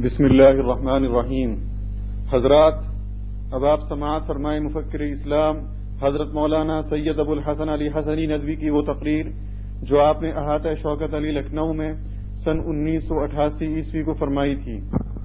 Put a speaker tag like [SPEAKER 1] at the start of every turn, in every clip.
[SPEAKER 1] بسم اللہ الرحمن الرحیم۔ حضرات، اب آپ سماعت فرمائیں مفکر اسلام حضرت مولانا سید ابو الحسن علی حسنی ندوی کی وہ تقریر جو آپ نے احاطہ شوکت علی لکھنؤ میں سن 1988 عیسوی کو فرمائی تھی۔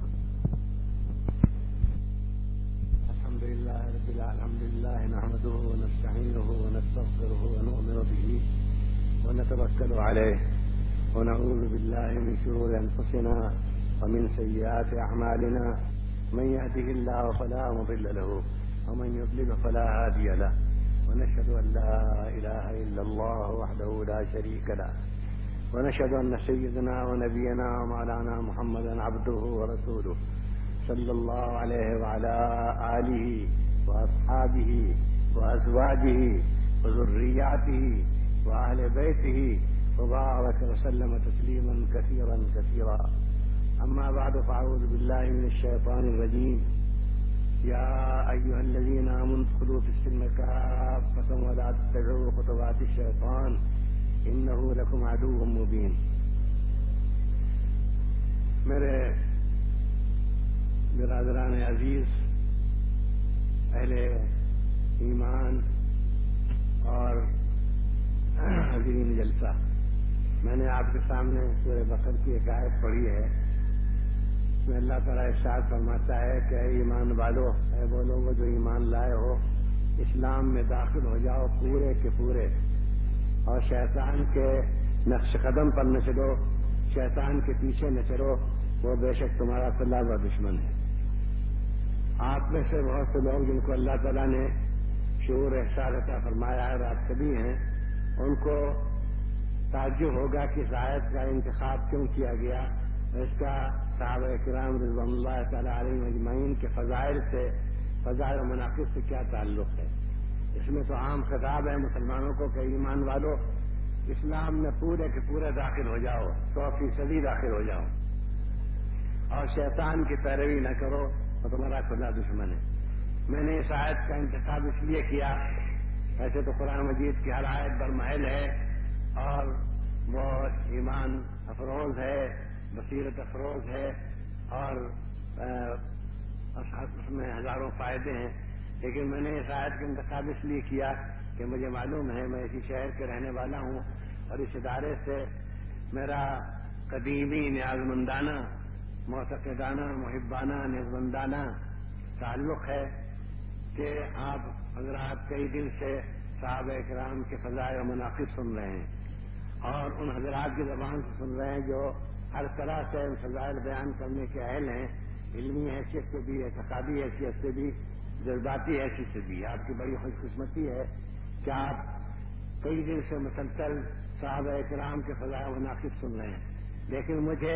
[SPEAKER 2] الحمدللہ نحمدہ ونستعینہ ونستغفرہ ونؤمن بہ ونتوکل علیہ ونعوذ باللہ من شرور انفسنا ومن سیئات اعمالنا من يهده الله فلا مضل له ومن يضلل فلا هادي له ونشهد ان لا اله الا الله وحده لا شريك له ونشهد ان سيدنا ونبينا ومولانا محمدا عبده ورسوله صلى الله عليه وعلى آله وأصحابه وأزواجه وذرياته وأهل بيته وبارك وسلم تسليما كثيرا كثيرا. أما بعد فأعوذ بالله من الشيطان الرجيم. يا أيها الذين آمنوا ادخلوا في السلم كافة ولا تتبعوا خطوات الشيطان إنه لكم عدو مبين. میرے برادران عزیز، اہل ایمان اور حاضرین جلسہ، میں نے آپ کے سامنے سورہ بقرہ کی ایک آیت پڑھی ہے. اس میں اللہ تعالیٰ ارشاد فرماتا ہے کہ اے ایمان والو، اے وہ لوگ جو ایمان لائے ہو، اسلام میں داخل ہو جاؤ پورے کے پورے، اور شیطان کے نقش قدم پر نہ چلو، شیطان کے پیچھے نہ چلو، وہ بے شک تمہارا طلبہ دشمن ہے. آپ میں سے بہت سے لوگ جن کو اللہ تعالیٰ نے شعور احساس عطا فرمایا ہے اور آپ سبھی ہیں، ان کو تعجب ہوگا کہ اس آیت کا انتخاب کیوں کیا گیا، اس کا صحابہ کرام رضوان اللہ تعالیٰ علیہم اجمعین کے فضائل و مناقب سے کیا تعلق ہے. اس میں تو عام خطاب ہے مسلمانوں کو کہ ایمان والو، اسلام میں پورے کے پورے داخل ہو جاؤ، 100% داخل ہو جاؤ، اور شیطان کی پیروی نہ کرو، تو تمہارا خدا دشمن ہے. میں نے اس آیت کا انتخاب اس لیے کیا، ایسے تو قرآن مجید کی ہر آیت برمحل ہے اور وہ ایمان افروز ہے، بصیرت افروز ہے، اور اس میں ہزاروں فائدے ہیں. لیکن میں نے اس آیت کا انتخاب اس لیے کیا کہ مجھے معلوم ہے میں اسی شہر کے رہنے والا ہوں اور اس ادارے سے میرا قدیمی نیازمندانہ، معتقدانہ، محبانہ، نیازمندانہ تعلق ہے کہ آپ حضرات کئی دن سے صحابہ کرام کے فضائل و مناقب سن رہے ہیں اور ان حضرات کی زبان سے سن رہے ہیں جو ہر طرح سے فضائل بیان کرنے کے اہل ہیں، علمی حیثیت سے بھی، اعتقادی حیثیت سے بھی، جذباتی حیثیت سے بھی. آپ کی بڑی خوش قسمتی ہے کہ آپ کئی دن سے مسلسل صحابہ کرام کے فضائل و مناقب سن رہے ہیں. لیکن مجھے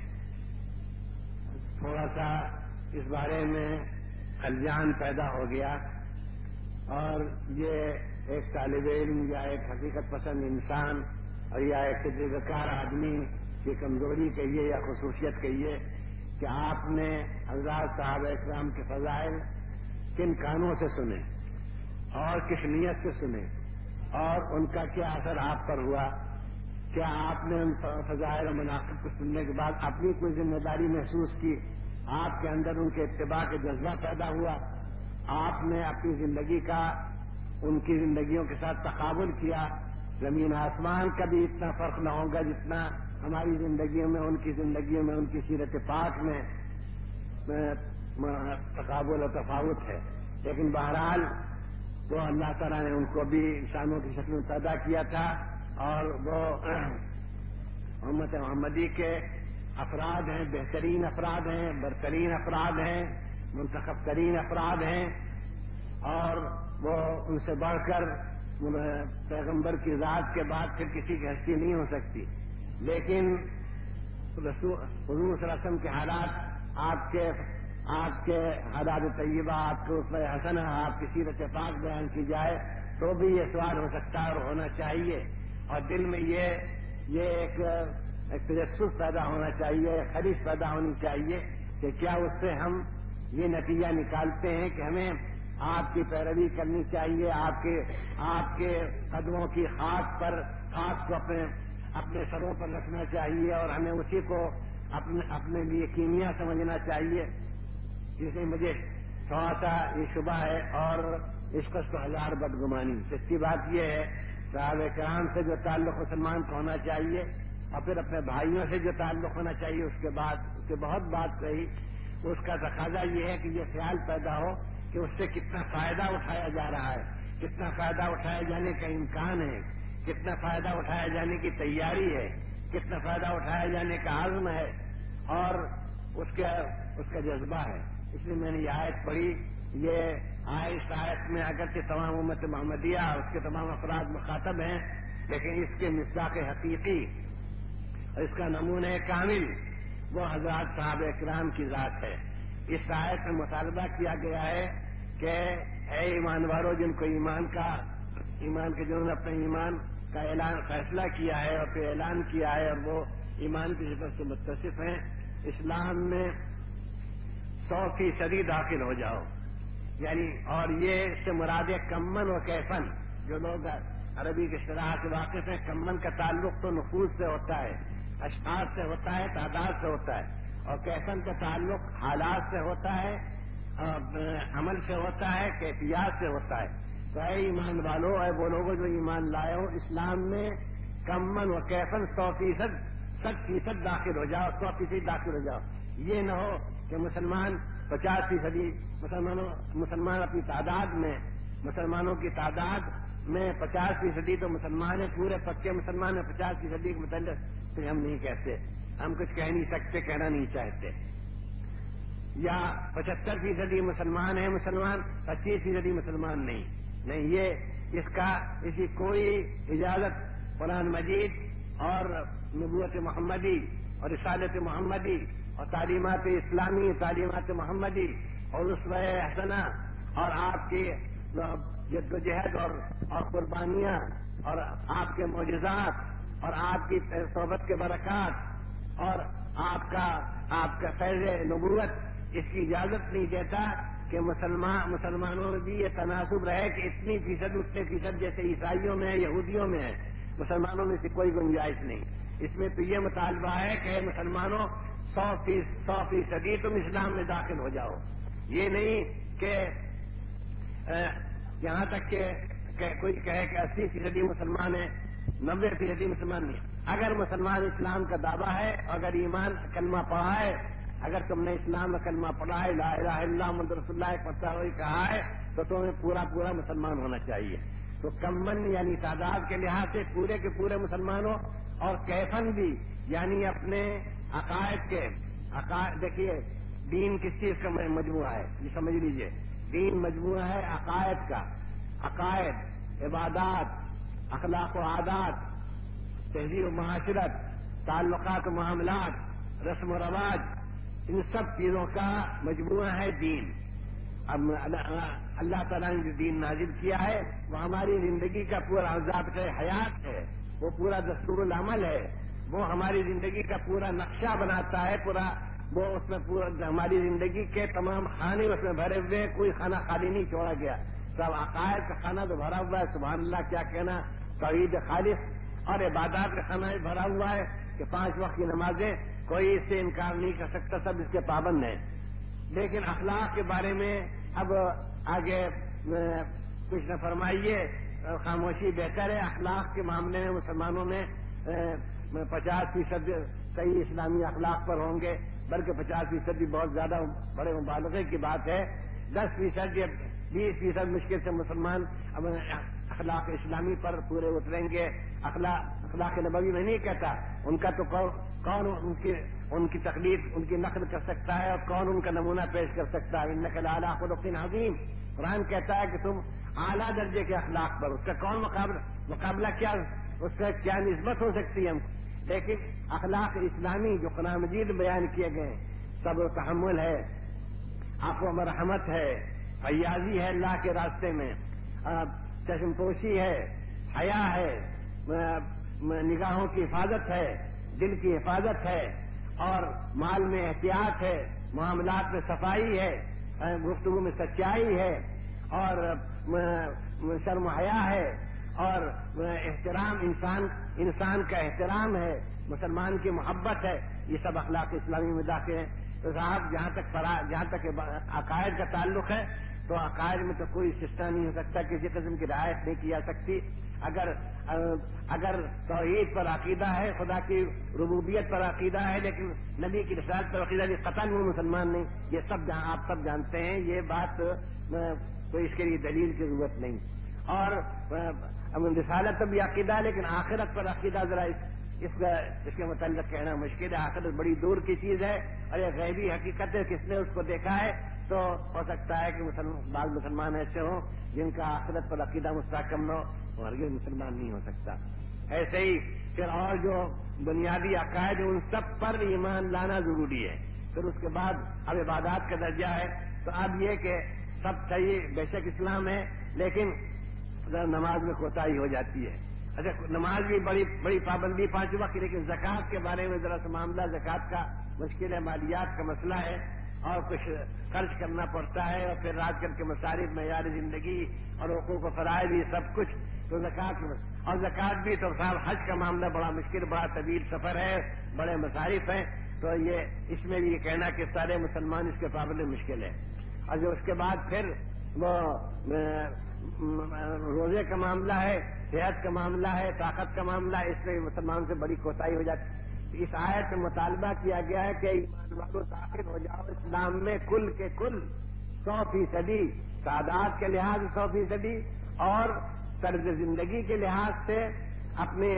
[SPEAKER 2] تھوڑا سا اس بارے میں خلجان پیدا ہو گیا، اور یہ ایک طالب علم یا ایک حقیقت پسند انسان اور یا ایک تجربہ کار آدمی کی کمزوری کہیے یا خصوصیت کہیے کہ آپ نے حضرات صحابہ اکرام کے فضائل کن کانوں سے سنے اور کس نیت سے سنے، اور ان کا کیا اثر آپ پر ہوا. کیا آپ نے ان فضائل و مناقب کو سننے کے بعد اپنی کوئی ذمہ داری محسوس کی، آپ کے اندر ان کے اتباع کا جذبہ پیدا ہوا، آپ نے اپنی زندگی کا ان کی زندگیوں کے ساتھ تقابل کیا. زمین آسمان کا بھی اتنا فرق نہ ہوگا جتنا ہماری زندگیوں میں ان کی زندگیوں میں ان کی سیرت پاک میں تقابل و تفاوت ہے. لیکن بہرحال وہ اللہ تعالیٰ نے ان کو بھی انسانوں کی شکل میں پیدا کیا تھا، اور وہ امت محمدی کے افراد ہیں، بہترین افراد ہیں، برترین افراد ہیں، منتخب ترین افراد ہیں، اور وہ ان سے بڑھ کر پیغمبر کی ذات کے بعد پھر کسی کی ہستی نہیں ہو سکتی. لیکن حضور صلی اللہ علیہ وسلم کے حالات، آپ کے حالات طیبہ، آپ کے اسوہ حسنہ، آپ کی سیرت پاک بیان کی جائے تو بھی یہ سوال ہو سکتا ہے اور ہونا چاہیے، اور دل میں یہ ایک تجسس پیدا ہونا چاہیے، خریش پیدا ہونی چاہیے کہ کیا اس سے ہم یہ نتیجہ نکالتے ہیں کہ ہمیں آپ کی پیروی کرنی چاہیے، آپ کے قدموں کی خاک کو اپنے سروں پر رکھنا چاہیے، اور ہمیں اسی کو اپنے لیے کیمیا سمجھنا چاہیے، جسے مجھے تھوڑا سا یہ شبہ ہے اور اس پر تو ہزار بدگمانی۔ سچی بات یہ ہے صحابہ کرام سے جو تعلق مسلمان کو ہونا چاہیے اور پھر اپنے بھائیوں سے جو تعلق ہونا چاہیے، اس کے بعد اس کے بہت بات صحیح، اس کا تقاضا یہ ہے کہ یہ خیال پیدا ہو کہ اس سے کتنا فائدہ اٹھایا جا رہا ہے، کتنا فائدہ اٹھائے جانے کا امکان ہے، کتنا فائدہ اٹھائے جانے کی تیاری ہے، کتنا فائدہ اٹھائے جانے کا عزم ہے اور اس کا جذبہ ہے۔ اس لیے میں نے یہ آیت پڑھی۔ یہ اس آیت میں اگرچہ تمام امت محمدیہ اس کے تمام افراد مخاطب ہیں، لیکن اس کے مصداق حقیقی اور اس کا نمونہ کامل وہ حضرات صحابہ کرام کی ذات ہے۔ اس آیت میں مطالبہ کیا گیا ہے کہ اے ایمان والو، جن کو ایمان کے جنہوں نے اپنے ایمان کا اعلان فیصلہ کیا ہے اور پھر اعلان کیا ہے اور وہ ایمان کی صفت سے متصف ہیں، اسلام میں 100% داخل ہو جاؤ۔ یعنی اور یہ اس سے مراد ہے کمن و کیفن۔ جو لوگ عربی کی اصطلاح سے واقف ہیں، کمن کا تعلق تو نفوذ سے ہوتا ہے، اشخاص سے ہوتا ہے، تعداد سے ہوتا ہے، اور کیفن کا تعلق حالات سے ہوتا ہے، عمل سے ہوتا ہے، کیفیات سے ہوتا ہے۔ تو اے ایمان والو، اے وہ لوگوں جو ایمان لائے ہو، اسلام میں کمن و کیفن 100% داخل ہو جاؤ، 100% داخل ہو جاؤ۔ یہ نہ ہو کہ مسلمان 50% مسلمان اپنی تعداد میں، مسلمانوں کی تعداد میں 50% تو مسلمان ہیں، پورے پکے مسلمان ہیں، 50% کے متعلق پھر ہم نہیں کہتے، ہم کچھ کہہ نہیں سکتے، کہنا نہیں چاہتے۔ یا 75% مسلمان ہیں، مسلمان 25% مسلمان نہیں، یہ اس کی کوئی اجازت قرآن مجید اور نبوت محمدی اور رسالت محمدی اور تعلیمات اسلامی، تعلیمات محمدی اور اسوہ حسنہ اور آپ کی جد و جہد اور قربانیاں اور آپ کے معجزات اور آپ کی صحبت کے برکات اور آپ کا فیض نبوت اس کی اجازت نہیں دیتا کہ مسلمانوں میں بھی یہ تناسب رہے کہ اتنے فیصد جیسے عیسائیوں میں ہے، یہودیوں میں ہے، مسلمانوں میں سے کوئی گنجائش نہیں۔ اس میں تو یہ مطالبہ ہے کہ مسلمانوں 100% تم اسلام میں داخل ہو جاؤ۔ یہ نہیں کہ یہاں تک کہ کوئی کہے کہ 80% مسلمان ہیں، 90% مسلمان نہیں۔ اگر مسلمان اسلام کا دعویٰ ہے، اگر ایمان کلمہ پڑھا ہے، اگر تم نے اسلام میں کلمہ پڑھا ہے، لا الہ الا اللہ محمد رسول اللہ پڑھتا ہوئی کہا ہے، تو تمہیں پورا مسلمان ہونا چاہیے۔ تو کمن یعنی تعداد کے لحاظ سے پورے کے پورے مسلمانوں، اور کیفن بھی یعنی اپنے عقائد دیکھیے دین کس چیز کا مجموعہ ہے، یہ سمجھ لیجئے، دین مجموعہ ہے عقائد کا، عقائد، عبادات، اخلاق و عادات، تہذیب و معاشرت، تعلقات و معاملات، رسم و رواج، ان سب چیزوں کا مجموعہ ہے دین۔ اب اللہ تعالیٰ نے جو دین نازل کیا ہے وہ ہماری زندگی کا پورا ضابطہ حیات ہے، وہ پورا دستور العمل ہے، وہ ہماری زندگی کا پورا نقشہ بناتا ہے، وہ اس میں پورا ہماری زندگی کے تمام خانے اس میں بھرے ہوئے، کوئی خانہ خالی نہیں چھوڑا گیا، سب عقائد کا خانہ تو بھرا ہوا ہے، سبحان اللہ کیا کہنا، توحید خالص، اور عبادات کا خانہ بھی بھرا ہوا ہے کہ 5 وقت کی نمازیں کوئی اس سے انکار نہیں کر سکتا، سب اس کے پابند ہیں۔ لیکن اخلاق کے بارے میں اب آگے کچھ نہ فرمائیے، خاموشی بہتر ہے۔ اخلاق کے معاملے میں مسلمانوں میں 50% صحیح اسلامی اخلاق پر ہوں گے، بلکہ 50% بھی بہت زیادہ بڑے مبالغے کی بات ہے۔ 10% یا 20% مشکل سے مسلمان اخلاق اسلامی پر پورے اتریں گے۔ اخلاق نبوی میں نہیں کہتا، ان کا تو کون ان کی تقلید، ان کی نقل کر سکتا ہے اور کون ان کا نمونہ پیش کر سکتا ہے۔ انک لعلی خلق عظیم، قرآن کہتا ہے کہ تم اعلیٰ درجے کے اخلاق پر، اس کا کون مقابلہ کیا، اس سے کیا نسبت ہو سکتی ہے ہم، لیکن اخلاق اسلامی جو قرآن مجید بیان کیے گئے، صبر و تحمل ہے، عفو و مرحمت ہے، فیاضی ہے اللہ کے راستے میں، چشم پوشی ہے، حیا ہے، نگاہوں کی حفاظت ہے، دل کی حفاظت ہے، اور مال میں احتیاط ہے، معاملات میں صفائی ہے، گفتگو میں سچائی ہے، اور شرم و حیا ہے، اور احترام انسان کا احترام ہے، مسلمان کی محبت ہے، یہ سب اخلاق اسلامی میں داخل ہیں۔ تو صاحب جہاں تک عقائد کا تعلق ہے تو عقائد میں تو کوئی سسٹم نہیں ہو سکتا، کسی قسم کی رعایت نہیں کی جا سکتی۔ اگر توحید پر عقیدہ ہے، خدا کی ربوبیت پر عقیدہ ہے، لیکن نبی کی رسالت پر عقیدہ نہیں، قطعاً وہ مسلمان نہیں، یہ سب آپ سب جانتے ہیں، یہ بات تو اس کے لیے دلیل کی ضرورت نہیں۔ اور رسالت پر بھی عقیدہ ہے، لیکن آخرت پر عقیدہ ذرا اس کے متعلق کہنا مشکل ہے۔ آخرت بڑی دور کی چیز ہے اور یہ غیبی حقیقت ہے، کس نے اس کو دیکھا ہے تو ہو سکتا ہے کہ بعض مسلمان ایسے ہوں جن کا آخرت پر عقیدہ مستحکم نہ ہو، اور یہ مسلمان نہیں ہو سکتا۔ ایسے ہی پھر اور جو بنیادی عقائد ان سب پر ایمان لانا ضروری ہے۔ پھر اس کے بعد اب عبادات کا درجہ ہے، تو اب یہ کہ سب صحیح بے شک اسلام ہے، لیکن نماز میں کوتاہی ہو جاتی ہے۔ اچھا، نماز بھی بڑی پابندی 5 وقت، لیکن زکوٰۃ کے بارے میں ذرا سا معاملہ، زکوٰۃ کا مشکل ہے، مالیات کا مسئلہ ہے، اور کچھ خرچ کرنا پڑتا ہے، اور پھر آج کل کے مصارف، معیار زندگی اور حقوق و فرائض، یہ سب کچھ تو زکوٰۃ بھی تو صاحب حج کا معاملہ بڑا مشکل، بڑا طویل سفر ہے، بڑے مصارف ہیں، تو یہ اس میں بھی یہ کہنا کہ سارے مسلمان اس کے پابند مشکل ہے۔ اور جو اس کے بعد پھر وہ روزے کا معاملہ ہے، صحت کا معاملہ ہے، طاقت کا معاملہ ہے، اس میں مسلمان سے بڑی کوتاہی ہو جاتی ہے۔ اس آیت میں مطالبہ کیا گیا ہے کہ ایمان والوں داخل ہو جاؤ اسلام میں کل کے کل 100%، تعداد کے لحاظ سے 100%، اور طرز زندگی کے لحاظ سے اپنے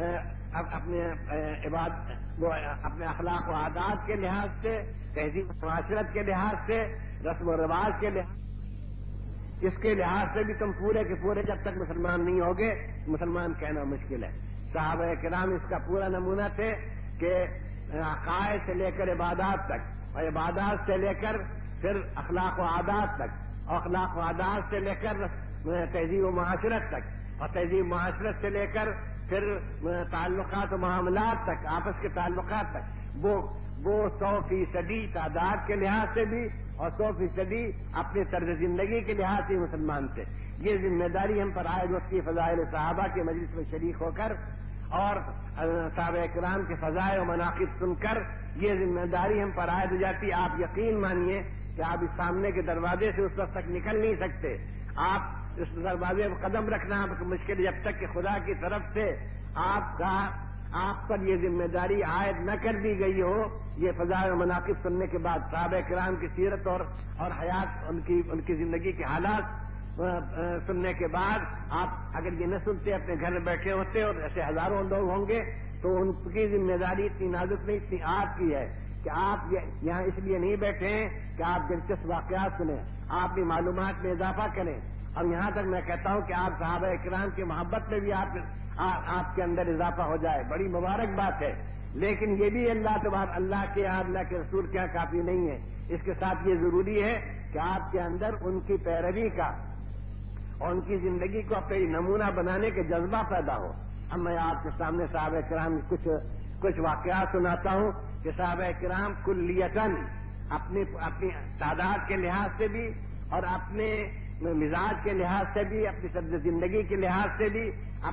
[SPEAKER 2] اخلاق و عادات کے لحاظ سے، تہذیب و معاشرت کے لحاظ سے، رسم و رواج کے لحاظ، اس کے لحاظ سے بھی تم پورے کے پورے جب تک مسلمان نہیں ہوگے، مسلمان کہنا مشکل ہے۔ صحابہ کرام اس کا پورا نمونہ تھے کہ عقائد سے لے کر عبادات تک، اور عبادات سے لے کر پھر اخلاق و عادات تک، اور اخلاق و عادات سے لے کر تہذیب و معاشرت تک، اور تہذیب و معاشرت سے لے کر پھر تعلقات و معاملات تک، آپس کے تعلقات تک، وہ 100% تعداد کے لحاظ سے بھی اور 100% اپنے طرز زندگی کے لحاظ سے مسلمان تھے۔ یہ ذمہ داری ہم پر عائد ہوتی ہے فضائل صحابہ کے مجلس میں شریک ہو کر، اور صحابہ کرام کے فضائل و مناقب سن کر یہ ذمہ داری ہم پر عائد ہو جاتی ہے۔ آپ یقین مانیے کہ آپ اس سامنے کے دروازے سے اس وقت تک نکل نہیں سکتے، آپ اس دروازے پر قدم رکھنا آپ کو مشکل، جب تک کہ خدا کی طرف سے آپ پر یہ ذمہ داری عائد نہ کر دی گئی ہو۔ یہ فضائل و مناقب سننے کے بعد، صحابہ کرام کی سیرت اور حیات، ان کی زندگی کے حالات سننے کے بعد، آپ اگر یہ نہ سنتے، اپنے گھر میں بیٹھے ہوتے اور ایسے ہزاروں لوگ ہوں گے، تو ان کی ذمہ داری اتنی نازک نہیں، اتنی آپ کی ہے کہ آپ یہاں اس لیے نہیں بیٹھے ہیں کہ آپ دلچسپ واقعات سنیں، آپ بھی معلومات میں اضافہ کریں، اور یہاں تک میں کہتا ہوں کہ آپ صحابہ کرام کی محبت میں بھی آپ کے اندر اضافہ ہو جائے، بڑی مبارک بات ہے۔ لیکن یہ بھی اللہ کے رسول کے یہاں کافی نہیں ہے، اس کے ساتھ یہ ضروری ہے کہ آپ کے اندر ان کی پیروی کا اور ان کی زندگی کو اپنے نمونہ بنانے کے جذبہ پیدا ہو۔ اب میں آپ کے سامنے صحابہ کرام کچھ واقعات سناتا ہوں کہ صحابہ کرام کلیتاً اپنی تعداد کے لحاظ سے بھی، اور اپنے مزاج کے لحاظ سے بھی، اپنی طرز زندگی کے لحاظ سے بھی،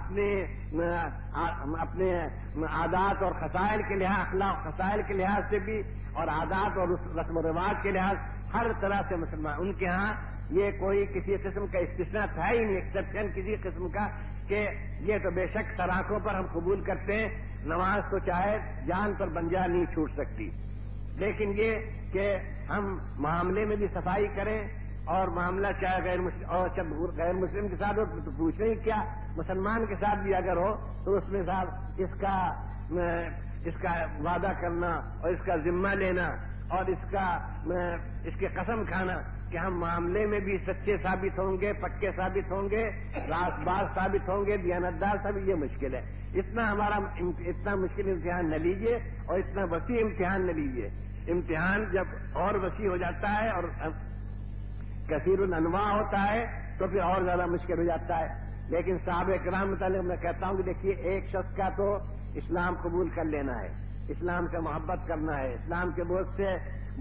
[SPEAKER 2] اپنے عادات اور خصائل کے لحاظ، اخلاق خصائل کے لحاظ سے بھی، اور عادات اور رسم و رواج کے لحاظ، ہر طرح سے مسلمان، ان کے ہاں یہ کوئی کسی قسم کا استثناء تھا ہی نہیں، ایکسپشن کسی قسم کا، کہ یہ تو بے شک سراخوں پر ہم قبول کرتے ہیں، نماز تو چاہے جان پر بنجا نہیں چھوٹ سکتی، لیکن یہ کہ ہم معاملے میں بھی صفائی کریں، اور معاملہ چاہے غیر مسلم کے ساتھ ہو تو پوچھیں ہی کیا، مسلمان کے ساتھ بھی اگر ہو تو اس میں صاحب اس کا وعدہ کرنا اور اس کا ذمہ لینا اور اس کے قسم کھانا کہ ہم معاملے میں بھی سچے ثابت ہوں گے، پکے ثابت ہوں گے، راست باز ثابت ہوں گے، دیانتدار ثابت، یہ مشکل ہے۔ اتنا مشکل امتحان نہ لیجیے، اور اتنا وسیع امتحان نہ لیجیے۔ امتحان جب اور وسیع ہو جاتا ہے اور کثیر الانواع ہوتا ہے تو پھر اور زیادہ مشکل ہو جاتا ہے۔ لیکن صحابہ کرام متعلق میں کہتا ہوں کہ دیکھیے، ایک شخص کا تو اسلام قبول کر لینا ہے، اسلام سے محبت کرنا ہے، اسلام کے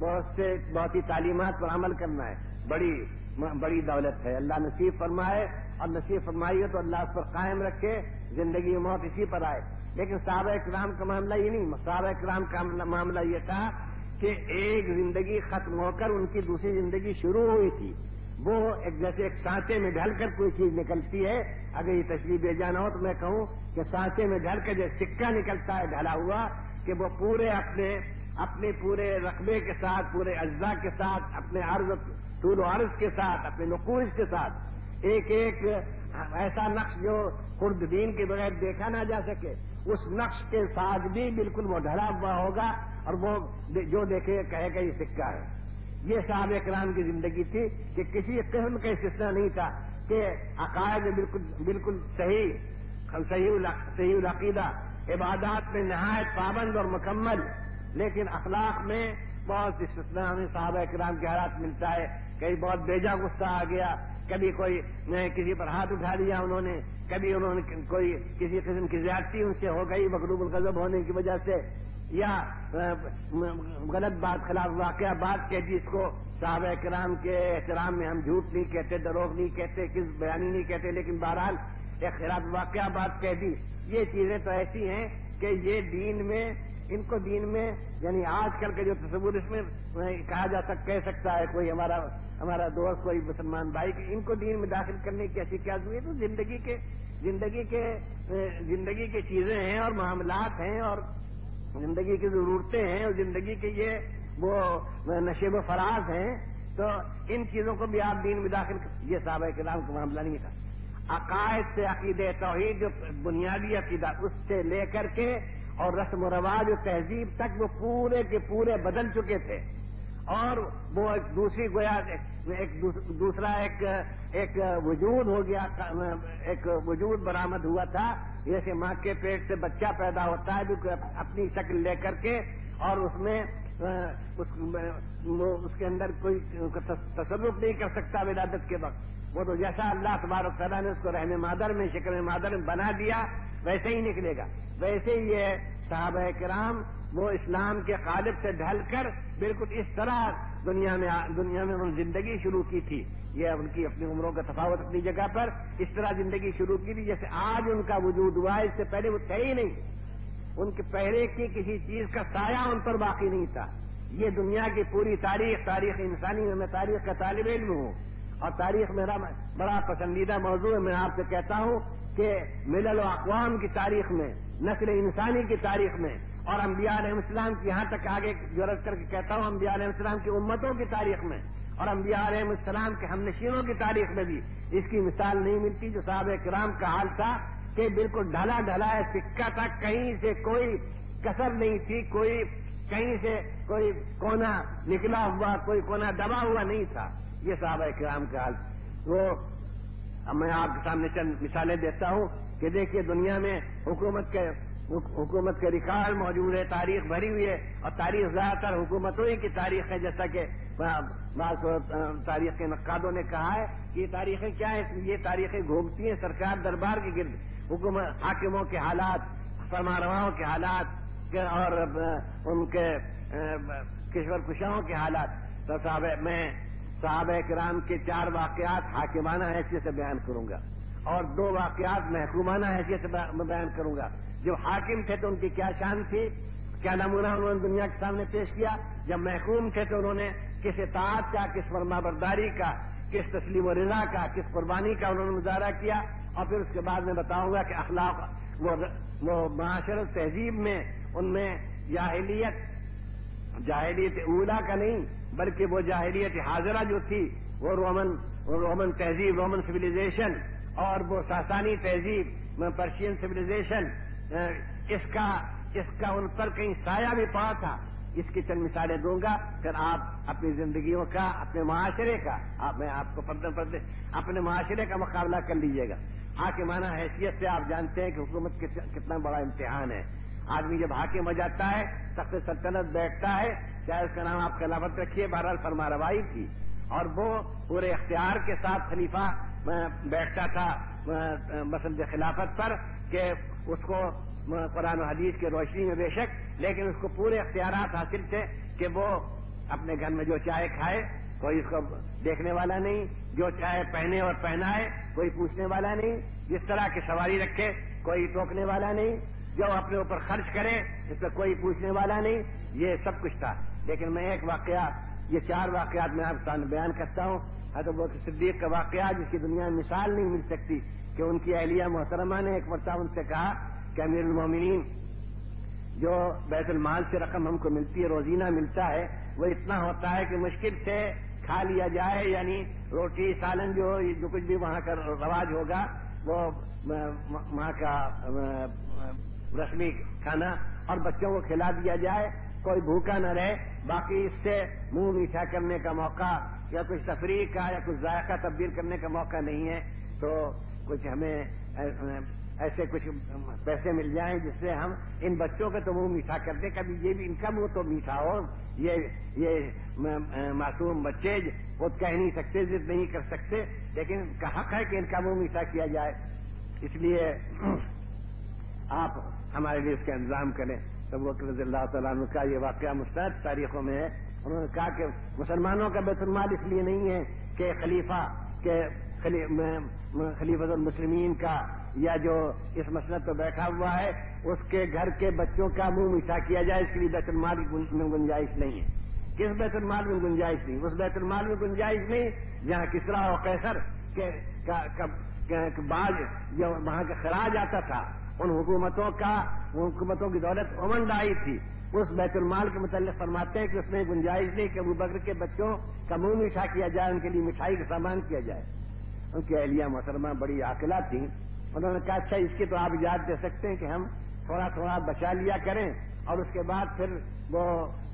[SPEAKER 2] بہت سی تعلیمات پر عمل کرنا ہے، بڑی دولت ہے۔ اللہ نصیب فرمائے اور نصیب فرمائی ہے تو اللہ اس پر قائم رکھے، زندگی موت اسی پر آئے۔ لیکن صحابہ کرام کا معاملہ یہ نہیں، صحابہ کرام کا معاملہ یہ تھا کہ ایک زندگی ختم ہو کر ان کی دوسری زندگی شروع ہوئی تھی۔ وہ جیسے ایک سانچے میں ڈھل کر کوئی چیز نکلتی ہے، اگر یہ تشریح دے جانا ہو تو میں کہوں کہ سانچے میں ڈھل کر جو سکہ نکلتا ہے ڈھلا ہوا، کہ وہ پورے اپنے پورے رقبے کے ساتھ، پورے اجزاء کے ساتھ، اپنے عرض طول و عرض کے ساتھ، اپنے نقوش کے ساتھ، ایک ایک ایسا نقش جو خوردبین کے بغیر دیکھا نہ جا سکے، اس نقش کے ساتھ بھی بالکل وہ ڈھلا ہوا ہوگا، اور وہ جو دیکھے کہے گا یہ سکہ ہے۔ یہ صحابہ کرام کی زندگی تھی کہ کسی قسم کا استثناء نہیں تھا کہ عقائد بالکل صحیح العقیدہ، عبادات میں نہایت پابند اور مکمل، لیکن اخلاق میں بہت استثناء ہمیں صحابہ کرام کے حالات ملتا ہے۔ کہیں بہت بیجا غصہ آ گیا، کبھی کوئی کسی پر ہاتھ اٹھا دیا انہوں نے، کبھی انہوں نے کوئی کسی قسم کی زیادتی ان سے ہو گئی مغلوب الغضب ہونے کی وجہ سے، یا غلط بات، خلاف واقعہ بات کہہ دی، اس کو صحابہ کرام کے احترام میں ہم جھوٹ نہیں کہتے، دروغ نہیں کہتے، کس بیانی نہیں کہتے، لیکن بہرحال ایک خلاف واقعہ بات کہہ دی۔ یہ چیزیں تو ایسی ہیں کہ یہ دین میں، ان کو دین میں، یعنی آج کل کے جو تصور اس میں کہہ سکتا ہے کوئی ہمارا دوست، کوئی مسلمان بھائی، کہ ان کو دین میں داخل کرنے کی ایسی کیا ضرورت ہے؟ تو زندگی کے چیزیں ہیں اور معاملات ہیں اور زندگی کی ضرورتیں ہیں اور زندگی کے وہ نشیب و فراز ہیں، تو ان چیزوں کو بھی آپ دین میں داخل یہ صحابہ کرام کا معاملہ نہیں تھا۔ عقائد سے عقیدہ توحید جو بنیادی عقیدہ، اس سے لے کر کے اور رسم و رواج و تہذیب تک وہ پورے کے پورے بدل چکے تھے، اور وہ ایک دوسری گویا دوسرا ایک وجود ہو گیا، ایک وجود برآمد ہوا تھا، جیسے ماں کے پیٹ سے بچہ پیدا ہوتا ہے بالکل اپنی شکل لے کر کے، اور اس میں اس کے اندر کوئی تصرف نہیں کر سکتا ولادت کے وقت، وہ تو جیسا اللہ تبارک تعالیٰ نے اس کو رحم مادر میں، شکل مادر میں بنا دیا ویسے ہی نکلے گا۔ ویسے ہی یہ صحابہ کرام وہ اسلام کے قالب سے ڈھل کر بالکل اس طرح دنیا میں انہوں نے زندگی شروع کی تھی، یہ ان کی اپنی عمروں کا تفاوت اپنی جگہ پر، اس طرح زندگی شروع کی تھی جیسے آج ان کا وجود ہوا ہے، اس سے پہلے وہ تھے ہی نہیں، ان کے پہلے کی کسی چیز کا سایہ ان پر باقی نہیں تھا۔ یہ دنیا کی پوری تاریخ انسانی میں، میں تاریخ کا طالب علم ہوں اور تاریخ میرا بڑا پسندیدہ موضوع ہے۔ میں آپ سے کہتا ہوں کہ ملل و اقوام کی تاریخ میں، نسل انسانی کی تاریخ میں، اور انبیاء علیہ السلام کی یہاں تک آگے جرأت کر کے کہتا ہوں انبیاء علیہ السلام کی امتوں کی تاریخ میں اور انبیاء علیہ السلام کے ہمنشینوں کی تاریخ میں بھی اس کی مثال نہیں ملتی جو صحابہ کرام کا حال تھا، کہ بالکل ڈھلا ہے، سکہ تھا، کہیں سے کوئی کسر نہیں تھی، کہیں سے کوئی کونا نکلا ہوا، کوئی کونا دبا ہوا نہیں تھا۔ یہ صحابہ کرام کا حال۔ وہ اب میں آپ کے سامنے چند مثالیں دیتا ہوں کہ دیکھیے دنیا میں حکومت کے ریکارڈ موجود ہے، تاریخ بھری ہوئی ہے، اور تاریخ زیادہ تر حکومتوں ہی کی تاریخ ہے، جیسا کہ بعض تاریخ کے نقادوں نے کہا ہے کہ یہ تاریخیں کیا ہیں؟ یہ تاریخیں گھومتی ہیں سرکار دربار کے گرد، حکومت حاکموں کے حالات، فرمانرواؤں کے حالات اور ان کے کشور کشاؤں کے حالات۔ تو صحابہ کرام کے 4 واقعات حاکمانہ حیثیت سے بیان کروں گا اور 2 واقعات محکومانہ حیثیت سے بیان کروں گا۔ جب حاکم تھے تو ان کی کیا شان تھی، کیا نمونہ انہوں نے دنیا کے سامنے پیش کیا، جب محکوم تھے تو انہوں نے کس اطاعت کا، کس فرمانبرداری کا، کس تسلیم و رضا کا، کس قربانی کا انہوں نے مظاہرہ کیا، اور پھر اس کے بعد میں بتاؤں گا کہ اخلاق وہ معاشرت تہذیب میں ان میں جاہلیت اولا کا نہیں بلکہ وہ جاہلیت حاضرہ جو تھی، وہ رومن تہذیب، رومن سویلائزیشن، اور وہ ساسانی تہذیب، پرشین سویلائزیشن، اس کا ان پر کہیں سایہ بھی پڑا تھا۔ اس کی چند مثالیں دوں گا، پھر آپ اپنی زندگیوں کا، اپنے معاشرے کا، میں آپ کو پردے اپنے معاشرے کا مقابلہ کر لیجئے گا۔ حاکمانہ حیثیت سے آپ جانتے ہیں کہ حکومت کتنا بڑا امتحان ہے۔ آدمی جب حاکم ہو جاتا ہے، تخت سلطنت بیٹھتا ہے، چاہے اس کا نام آپ خلافت رکھیے، بہرحال فرمانروائی تھی، اور وہ پورے اختیار کے ساتھ خلیفہ بیٹھتا تھا مسند خلافت پر، کہ اس کو قرآن و حدیث کی روشنی میں بے شک، لیکن اس کو پورے اختیارات حاصل تھے کہ وہ اپنے گھر میں جو چاہے کھائے کوئی اس کو دیکھنے والا نہیں، جو چاہے پہنے اور پہنائے کوئی پوچھنے والا نہیں، جس طرح کی سواری رکھے کوئی ٹوکنے والا نہیں، جو اپنے اوپر خرچ کرے اس پہ کوئی پوچھنے والا نہیں، یہ سب کچھ تھا۔ لیکن میں ایک واقعہ، یہ 4 واقعات میں آپ کو بیان کرتا ہوں۔ حضرت ابوبکر صدیق کا واقعہ جس کی دنیا میں مثال نہیں مل سکتی کہ ان کی اہلیہ محترمہ نے ایک مرتبہ ان سے کہا کہ امیر المومنین، جو بیت المال سے رقم ہم کو ملتی ہے، روزینہ ملتا ہے، وہ اتنا ہوتا ہے کہ مشکل سے کھا لیا جائے، یعنی روٹی سالن جو کچھ بھی وہاں کا رواج ہوگا وہ وہاں کا رسمی کھانا، اور بچوں کو کھلا دیا جائے، کوئی بھوکا نہ رہے، باقی اس سے منہ میٹھا کرنے کا موقع یا کچھ تفریح کا یا کچھ ذائقہ تبدیل کرنے کا موقع نہیں ہے، تو کچھ ہمیں ایسے کچھ پیسے مل جائیں جس سے ہم ان بچوں کا تو منہ میٹھا کر دیں، کبھی یہ بھی ان کا منہ تو میٹھا ہو، یہ معصوم بچے وہ کہہ نہیں سکتے، ضد نہیں کر سکتے، لیکن حق ہے کہ ان کا منہ میٹھا کیا جائے، اس لیے آپ ہمارے لیے اس کا انتظام کریں۔ تو وہ رضی اللہ تعالیٰ عنہ کا یہ واقعہ مستعد تاریخوں میں ہے۔ انہوں نے کہا کہ مسلمانوں کا بیت المال اس لیے نہیں ہے کہ خلیفۃ المسلمین کا یا جو اس مسلط پہ بیٹھا ہوا ہے اس کے گھر کے بچوں کا منہ میٹھا کیا جائے، اس کے لیے بیت المال میں گنجائش نہیں ہے۔ کس بیت المال میں گنجائش نہیں؟ اس بیت المال میں گنجائش نہیں جہاں کسریٰ اور قیصر کے بعد جو وہاں کا خراج آتا تھا، ان حکومتوں کی دولت امنڈ آئی تھی، اس بیت المال کے متعلق فرماتے ہیں کہ اس میں گنجائش نہیں کہ ابوبکر کے بچوں کا منہ میٹھا کیا جائے، ان کے لیے مٹھائی کا سامان کیا جائے۔ ان کی اہلیہ محترمہ بڑی عاقلہ تھیں، انہوں نے کہا اچھا اس کی تو آپ اجازت دے سکتے ہیں کہ ہم تھوڑا تھوڑا بچا لیا کریں اور اس کے بعد پھر وہ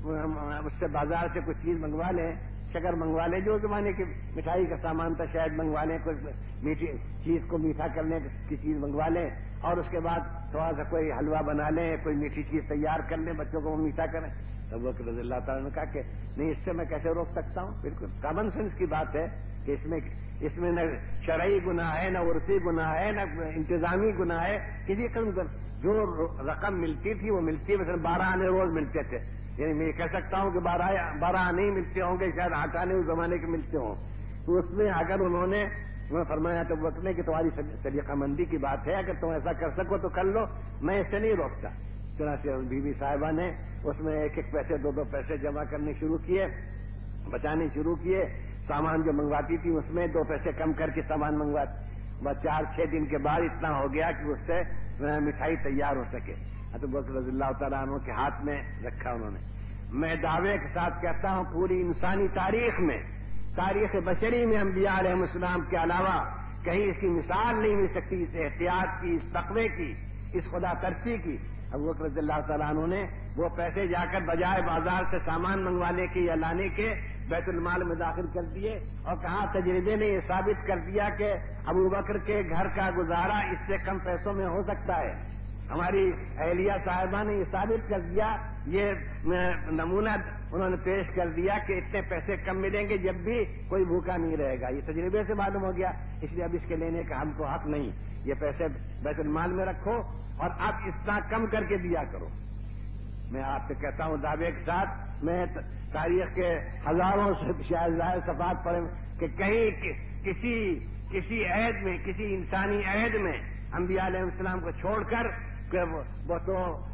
[SPEAKER 2] اس سے بازار سے کچھ چیز منگوا لیں، شکر منگوا لیں، جو زمانے کی مٹھائی کا سامان تھا شاید منگوا لیں، کوئی میٹھی چیز کو میٹھا کرنے کی چیز منگوا لیں، اور اس کے بعد تھوڑا سا کوئی حلوہ بنا لیں، کوئی میٹھی چیز تیار کر لیں، بچوں کو وہ میٹھا کریں۔ تب وہ رضی اللہ تعالیٰ نے کہا کہ نہیں، اس سے میں کیسے روک سکتا ہوں؟ بالکل کامن سینس کی بات ہے کہ اس میں نہ شرعی گناہ ہے، نہ عرفی گناہ ہے، نہ انتظامی گناہ ہے، کسی قسم کا جو رقم ملتی تھی وہ ملتی ہے، مثلا 12 آنے روز ملتے تھے، یعنی میں کہہ سکتا ہوں کہ 12 نہیں ملتے ہوں گے، شاید 8 آنے اس زمانے کے ملتے ہوں، تو اس میں اگر انہوں نے فرمایا تو وقت نے کہ تمہاری سلیقہ مندی کی بات ہے، اگر تم ایسا کر سکو تو کر لو، میں اس سے نہیں روکتا۔ چنانچہ بیوی صاحبہ نے اس میں 1 پیسے 2 پیسے جمع کرنے شروع کیے، بچانے شروع کیے، سامان جو منگواتی تھی اس میں 2 پیسے کم کر کے سامان منگواتی، بس 4-6 دن کے بعد اتنا ہو گیا کہ اس سے مٹھائی تیار ہو سکے۔ حضرت ابوبکر رضی اللہ تعالیٰ عنہ کے ہاتھ میں رکھا انہوں نے۔ میں دعوے کے ساتھ کہتا ہوں پوری انسانی تاریخ میں، تاریخ بشری میں انبیاء علیہ السلام کے علاوہ کہیں اس کی مثال نہیں مل سکتی، اس احتیاط کی، اس تقوی کی، اس خدا ترسی کی۔ ابوبکر رضی اللہ تعالیٰ عنہ نے وہ پیسے جا کر بجائے بازار سے سامان منگوانے کے یا لانے کے بیت المال میں داخل کر دیے، اور کہاں تجربے نے یہ ثابت کر دیا کہ ابوبکر کے گھر کا گزارا اس سے کم پیسوں میں ہو سکتا ہے۔ ہماری اہلیہ صاحبہ نے یہ ثابت کر دیا، یہ نمونہ انہوں نے پیش کر دیا کہ اتنے پیسے کم ملیں گے جب بھی کوئی بھوکا نہیں رہے گا، یہ تجربے سے معلوم ہو گیا، اس لیے اب اس کے لینے کا ہم کو حق نہیں، یہ پیسے بیت المال میں رکھو اور اب اتنا کم کر کے دیا کرو۔ میں آپ سے کہتا ہوں دعوے کے ساتھ، میں تاریخ کے ہزاروں شاید صفحات پڑھے کہ کہیں کسی عہد میں، کسی انسانی عہد میں انبیاء علیہ السلام کو چھوڑ کر کہ وہ تو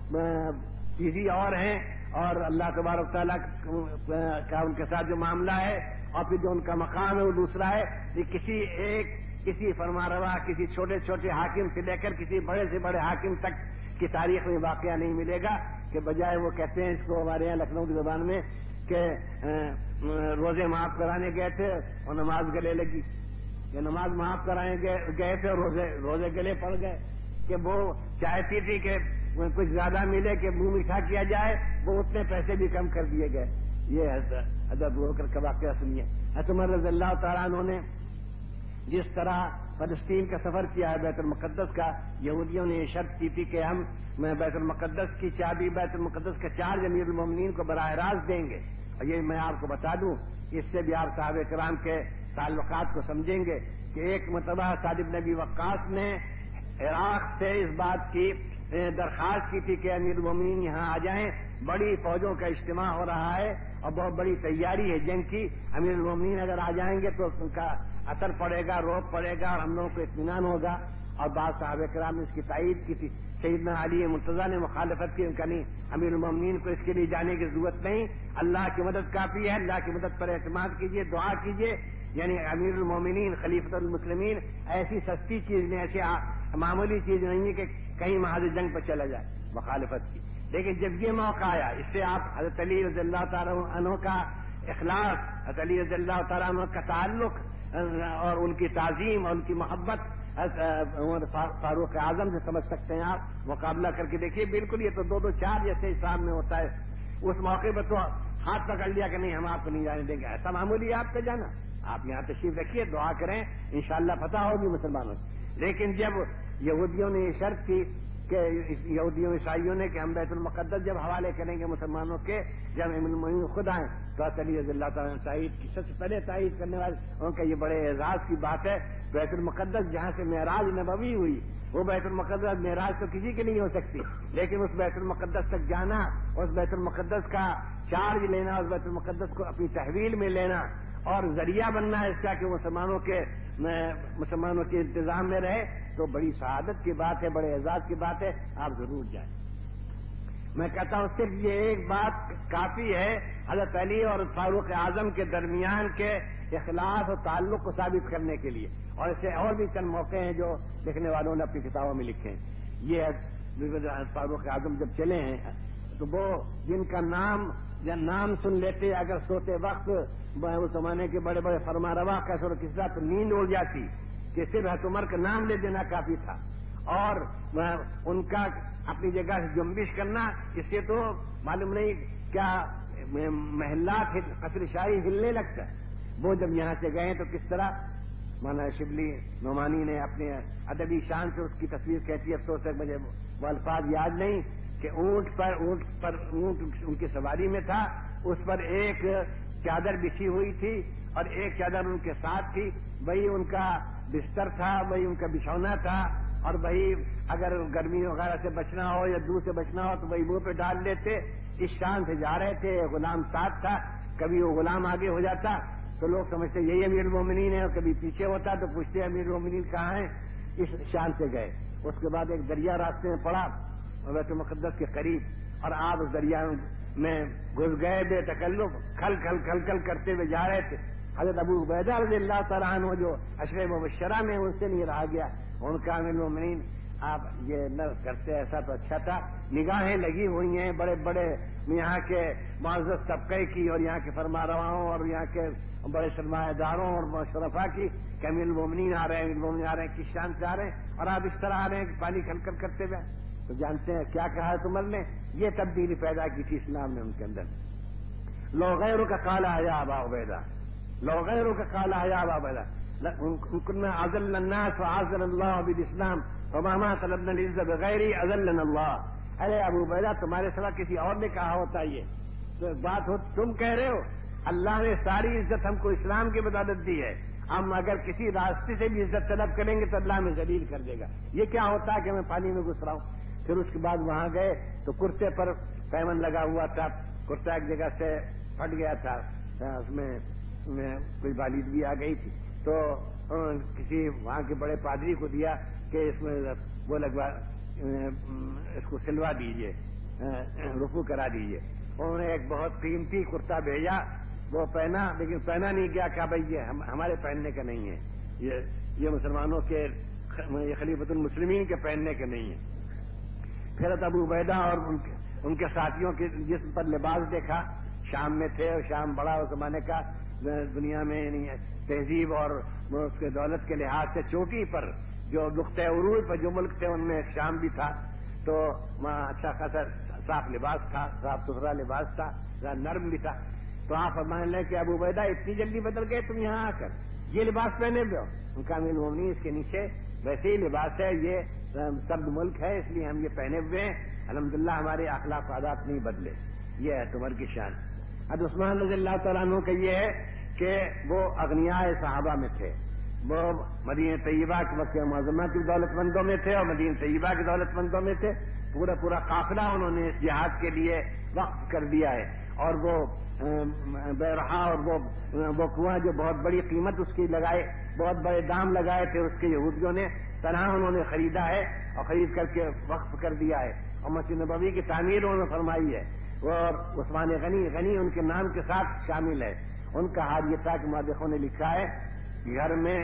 [SPEAKER 2] چیزیں اور ہیں، اور اللہ تبارک تعالیٰ کا ان کے ساتھ جو معاملہ ہے اور پھر جو ان کا مقام ہے وہ دوسرا ہے۔ یہ کسی فرمانروا، کسی چھوٹے چھوٹے حاکم سے لے کر کسی بڑے سے بڑے حاکم تک کی تاریخ میں واقعہ نہیں ملے گا کہ بجائے وہ کہتے ہیں، اس کو ہمارے یہاں لکھنؤ کی زبان میں، کہ روزے معاف کرانے گئے تھے اور نماز گلے لگی، کہ نماز معاف کرانے گئے تھے اور روزے گلے پڑ گئے، کہ وہ چاہتی تھی کہ کچھ زیادہ ملے کہ منہ میٹھا کیا جائے، وہ اتنے پیسے بھی کم کر دیے گئے۔ یہ حضرت ابوبکر کا واقعہ سنیے۔ حضرت عمر رضی اللہ تعالیٰ عنہ نے جس طرح فلسطین کا سفر کیا ہے بیت المقدس کا، یہودیوں نے یہ شرط کی تھی کہ ہم بیت المقدس کی چابی بیت المقدس کے 4 امیر المومنین کو براہ راست دیں گے، اور یہ میں آپ کو بتا دوں، اس سے بھی آپ صحابہ کرام کے تعلقات کو سمجھیں گے کہ ایک مرتبہ سعد بن ابی وقاص نے عراق سے اس بات کی درخواست کی تھی کہ امیر المومنین یہاں آ جائیں، بڑی فوجوں کا اجتماع ہو رہا ہے اور بہت بڑی تیاری ہے جنگ کی، امیر المومنین اگر آ جائیں گے تو ان کا اثر پڑے گا، روک پڑے گا اور ہم لوگوں کو اطمینان ہوگا. اور بعض صحابہ کرام نے اس کی تائید کی تھی. سیدنا علی مرتضیٰ نے مخالفت کی، ان کا نہیں، امیر المومنین کو اس کے لیے جانے کی ضرورت نہیں، اللہ کی مدد کافی ہے، اللہ کی مدد پر اعتماد کیجیے، دعا کیجیے. یعنی امیر المومنین خلیفۃ المسلمین ایسی سستی چیز نہیں، ایسی معمولی چیز نہیں ہے کہ کہیں محاذ جنگ پر چلا جائے مخالفت کی. لیکن جب یہ موقع آیا، اس سے آپ حضرت علی رضی اللہ تعالیٰ عنہ کا اخلاص، حضرت علی رضی اللہ تعالیٰ عنہ کا تعلق اور ان کی تعظیم اور ان کی محبت فاروق اعظم سے سمجھ سکتے ہیں. آپ مقابلہ کر کے دیکھیے، بالکل یہ تو دو چار جیسے حساب میں ہوتا ہے. اس موقع پر تو ہاتھ پکڑ لیا کہ نہیں ہم آپ کو نہیں جانے دیں گے، ایسا معمولی آپ کا جانا. آپ یہاں تشریف رکھیے، دعا کریں، انشاءاللہ فتح ہوگی مسلمانوں سے. لیکن جب یہودیوں نے یہ شرط کی کہ یہودیوں عیسائیوں نے کہ ہم بیت المقدس جب حوالے کریں گے مسلمانوں کے، جب امیر المومنین خود آئیں، تو علی رضی اللہ تعالیٰ نے تائید کی. سب سے پہلے تائید کرنے والے ان کا یہ بڑے اعزاز کی بات ہے. بیت المقدس جہاں سے معراج نبوی ہوئی، وہ بیت المقدس معراج تو کسی کے نہیں ہو سکتی، لیکن اس بیت المقدس تک جانا، اس بیت المقدس کا چارج لینا، اس بیت المقدس کو اپنی تحویل میں لینا اور ذریعہ بننا ہے اس کا کہ مسلمانوں کے انتظام میں رہے، تو بڑی سعادت کی بات ہے، بڑے اعزاز کی بات ہے. آپ ضرور جائیں. میں کہتا ہوں صرف یہ ایک بات کافی ہے حضرت علی اور فاروق اعظم کے درمیان کے اخلاص اور تعلق کو ثابت کرنے کے لیے. اور اسے اور بھی چند موقع ہیں جو لکھنے والوں نے اپنی کتابوں میں لکھے ہیں. یہ فاروق اعظم جب چلے ہیں تو وہ جن کا نام سن لیتے اگر سوتے وقت اس زمانے کے بڑے بڑے فرما روا کیسر و کسرا تو نیند اڑ جاتی کہ صرف حضرت عمر کا نام لے دینا کافی تھا. اور ان کا اپنی جگہ سے جنبش کرنا، اس سے تو معلوم نہیں کیا محلات قصر شاہی ہلنے لگتا ہے. وہ جب یہاں سے گئے تو کس طرح مولانا شبلی نعمانی نے اپنے ادبی شان سے اس کی تصویر کہتی ہے، افسوس ہے مجھے وہ الفاظ یاد نہیں، کہ اونٹ ان کی سواری میں تھا، اس پر ایک چادر بچھی ہوئی تھی اور ایک چادر ان کے ساتھ تھی، وہی ان کا بستر تھا، وہی ان کا بچھونا تھا، اور وہی اگر گرمی وغیرہ سے بچنا ہو یا دور سے بچنا ہو تو وہی منہ پہ ڈال لیتے. اس شان سے جا رہے تھے. غلام ساتھ تھا، کبھی وہ غلام آگے ہو جاتا تو لوگ سمجھتے یہی امیر المومنین ہے، اور کبھی پیچھے ہوتا تو پوچھتے امیر المومنین کہاں ہیں. اس شان سے گئے. اس کے بعد ایک دریا راستے میں پڑا بیت المقدس کے قریب، اور آپ اس دریا میں گھس گئے بے تکلف، کھل کھل کھل کھل کرتے ہوئے جا رہے تھے. حضرت ابو عبیدہ رضی اللہ تعالیٰ عنہ جو عشرہ مبشرہ میں ان سے نہیں رہا گیا، ان کا امیر المومنین آپ یہ نہ کرتے ایسا تو اچھا تھا. نگاہیں لگی ہوئی ہیں بڑے بڑے یہاں کے معزز طبقے کی اور یہاں کے فرما رواؤں اور یہاں کے بڑے سرمایہ داروں اور شرفا کی کہ امیر المومنین آ رہے ہیں، امیر المومنین آ رہے ہیں، کس شان سے آ رہے ہیں، اور آپ اس طرح آ رہے ہیں کہ پانی کھل کر کرتے ہوئے. تو جانتے ہیں کیا کہا ہے عمر نے؟ یہ تبدیلی پیدا کی تھی اسلام نے ان کے اندر. لو غیروں کا کالا ہے ابا عبیدہ، لو غیروں کا کالا ہے ابا عبیدہ كنا اذل الناس وعزل الله بالاسلام وما طلبنا العزة بغيري اذلنا الله. ارے ابو عبیدہ تمہارے سوا کسی اور نے کہا ہوتا یہ تو بات ہو، تم کہہ رہے ہو اللہ نے ساری عزت ہم کو اسلام کی بدولت دی ہے، ہم اگر کسی راستے سے بھی عزت طلب کریں گے تو اللہ ہمیں ذلیل کر دے گا. یہ کیا ہوتا ہے کہ میں پانی میں گھس رہا ہوں. پھر اس کے بعد وہاں گئے تو کرتے پر پیمن لگا ہوا تھا، کرتا ایک جگہ سے پھٹ گیا تھا، اس میں کوئی بالیدگی آ گئی تھی تو کسی وہاں کے بڑے پادری کو دیا کہ اس میں وہ لگوا، اس کو سلوا دیجیے، رفو کرا دیجیے. انہوں نے ایک بہت قیمتی کرتا بھیجا، وہ پہنا، لیکن پہنا نہیں گیا، کہا بھائی یہ ہمارے پہننے کا نہیں ہے، یہ مسلمانوں کے خلیفۃ المسلمین کے پہننے کے نہیں ہے. پھر ابو عبیدہ اور ان کے ساتھیوں کے جسم پر لباس دیکھا، شام میں تھے اور شام بڑا اس زمانے کا دنیا میں تہذیب اور اس کے دولت کے لحاظ سے چوٹی پر جو نقطۂ عروج پر جو ملک تھے ان میں شام بھی تھا. تو وہاں اچھا خاصا صاف لباس تھا، صاف ستھرا لباس تھا، نرم بھی تھا. تو آپ فرمانے لگے کہ ابو عبیدہ اتنی جلدی بدل گئے تم یہاں آ کر، یہ لباس پہنے ہوئے ہو. ان کا امیر المومنین اس کے نیچے ویسے ہی لباس ہے، یہ سب ملک ہے اس لیے ہم یہ پہنے ہوئے ہیں، الحمدللہ ہمارے اخلاق و عادات نہیں بدلے. یہ ہے عمر کی شان. اب عثمان رضی اللہ تعالیٰ عنہ کا یہ ہے کہ وہ اغنیاء صحابہ میں تھے، وہ مدینہ طیبہ کے مکہ معظمہ کی دولت مندوں میں تھے اور مدینہ طیبہ کی دولت مندوں میں تھے. پورا قافلہ انہوں نے اس جہاد کے لیے وقف کر دیا ہے، اور وہ بیرحا اور وہ کنواں جو بہت بڑی قیمت اس کی لگائے، بہت بڑے دام لگائے تھے اس کے یہودیوں نے، تنہا انہوں نے خریدا ہے اور خرید کر کے وقف کر دیا ہے، اور مسجد نبوی کی تعمیر انہوں نے فرمائی ہے، اور عثمان غنی ان کے نام کے ساتھ شامل ہے۔ ان کا حال یہ تھا کہ مؤرخوں نے لکھا ہے گھر میں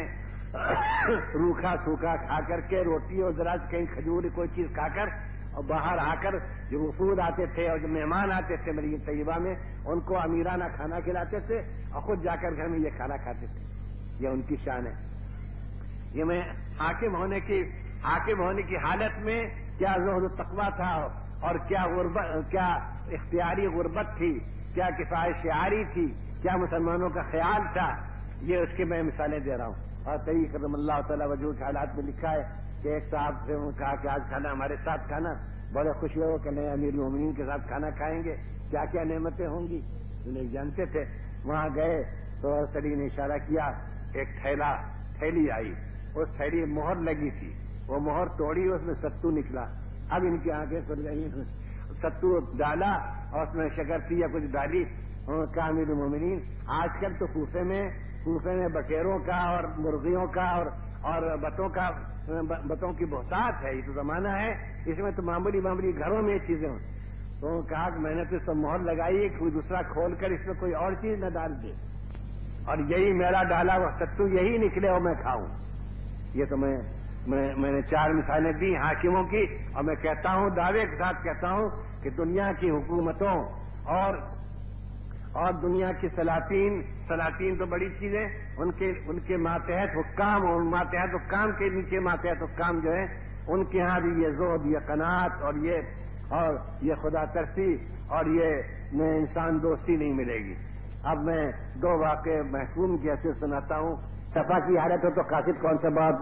[SPEAKER 2] روکھا سوکھا کھا کر کے، روٹی اور ذرا کہیں کھجور کوئی چیز کھا کر، اور باہر آ کر جو وفود آتے تھے اور جو مہمان آتے تھے مدینہ طیبہ میں، ان کو امیرانہ کھانا کھلاتے تھے اور خود جا کر گھر میں یہ کھانا کھاتے تھے۔ یہ ان کی شان ہے۔ یہ میں حاکم ہونے کی حالت میں کیا زہد و تقویٰ تھا، اور کیا اختیاری غربت تھی، کیا کفایت شعاری تھی، کیا مسلمانوں کا خیال تھا، یہ اس کی میں مثالیں دے رہا ہوں۔ اور طریق کرم اللہ تعالیٰ وجہ کے حالات میں لکھا ہے کہ ایک صاحب سے انہوں نے کہا کہ آج کھانا ہمارے ساتھ کھانا، بڑے خوش ہوئے کہ نئے امیر المومنین کے ساتھ کھانا کھائیں گے، کیا کیا نعمتیں ہوں گی، انہیں جانتے تھے۔ وہاں گئے تو سلی نے اشارہ کیا، ایک تھیلی آئی، اس تھیلی میں مہر لگی تھی، وہ مہر توڑی، اس میں ستو نکلا۔ اب ان کی آنکھیں کھل گئی، ستو ڈالا اور اس میں شکر یا کچھ ڈالی۔ کہا امیر المومنین آج کل تو کوفے میں بٹیروں کا اور مرغیوں کا اور بتوں کی بہتات ہے، یہ تو زمانہ ہے، اس میں تو معمولی گھروں میں یہ چیزیں ہوں۔ تو کہا کہ میں نے تو اس پر مہر لگائی ہے، کوئی دوسرا کھول کر اس میں کوئی اور چیز نہ ڈال دے، اور یہی میرا ڈالا وہ ستو یہی نکلے اور میں کھاؤں۔ یہ تو میں نے 4 مثالیں دی حاکموں کی، اور میں کہتا ہوں، دعوے کے ساتھ کہتا ہوں کہ دنیا کی حکومتوں اور دنیا کی سلاطین تو بڑی چیزیں، ان کے ماتحت حکام اور ماتحت حکام کے نیچے ماتحت حکام جو ہیں، ان کے ہاں بھی یہ زہد، یہ قناعت اور یہ خدا ترسی اور یہ انسان دوستی نہیں ملے گی۔ اب میں 2 واقعے محکوم کی حیثیت سناتا ہوں۔ صفا کی حالت ہو تو قاصد کون سا بہت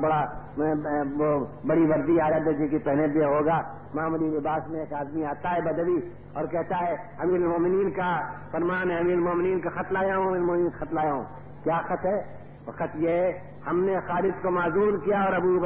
[SPEAKER 2] بڑی وردی حالت ہے جس کی پہنے دیا ہوگا، معمولی لباس میں ایک آدمی آتا ہے بدوی اور کہتا ہے امیر المومنین کا فرمان ہے، امیر المومنین کا خط لایا ہوں، امیر المومنین خط لایا ہوں۔ کیا خط ہے؟ خط یہ ہے ہم نے خالد کو معذور کیا اور ابو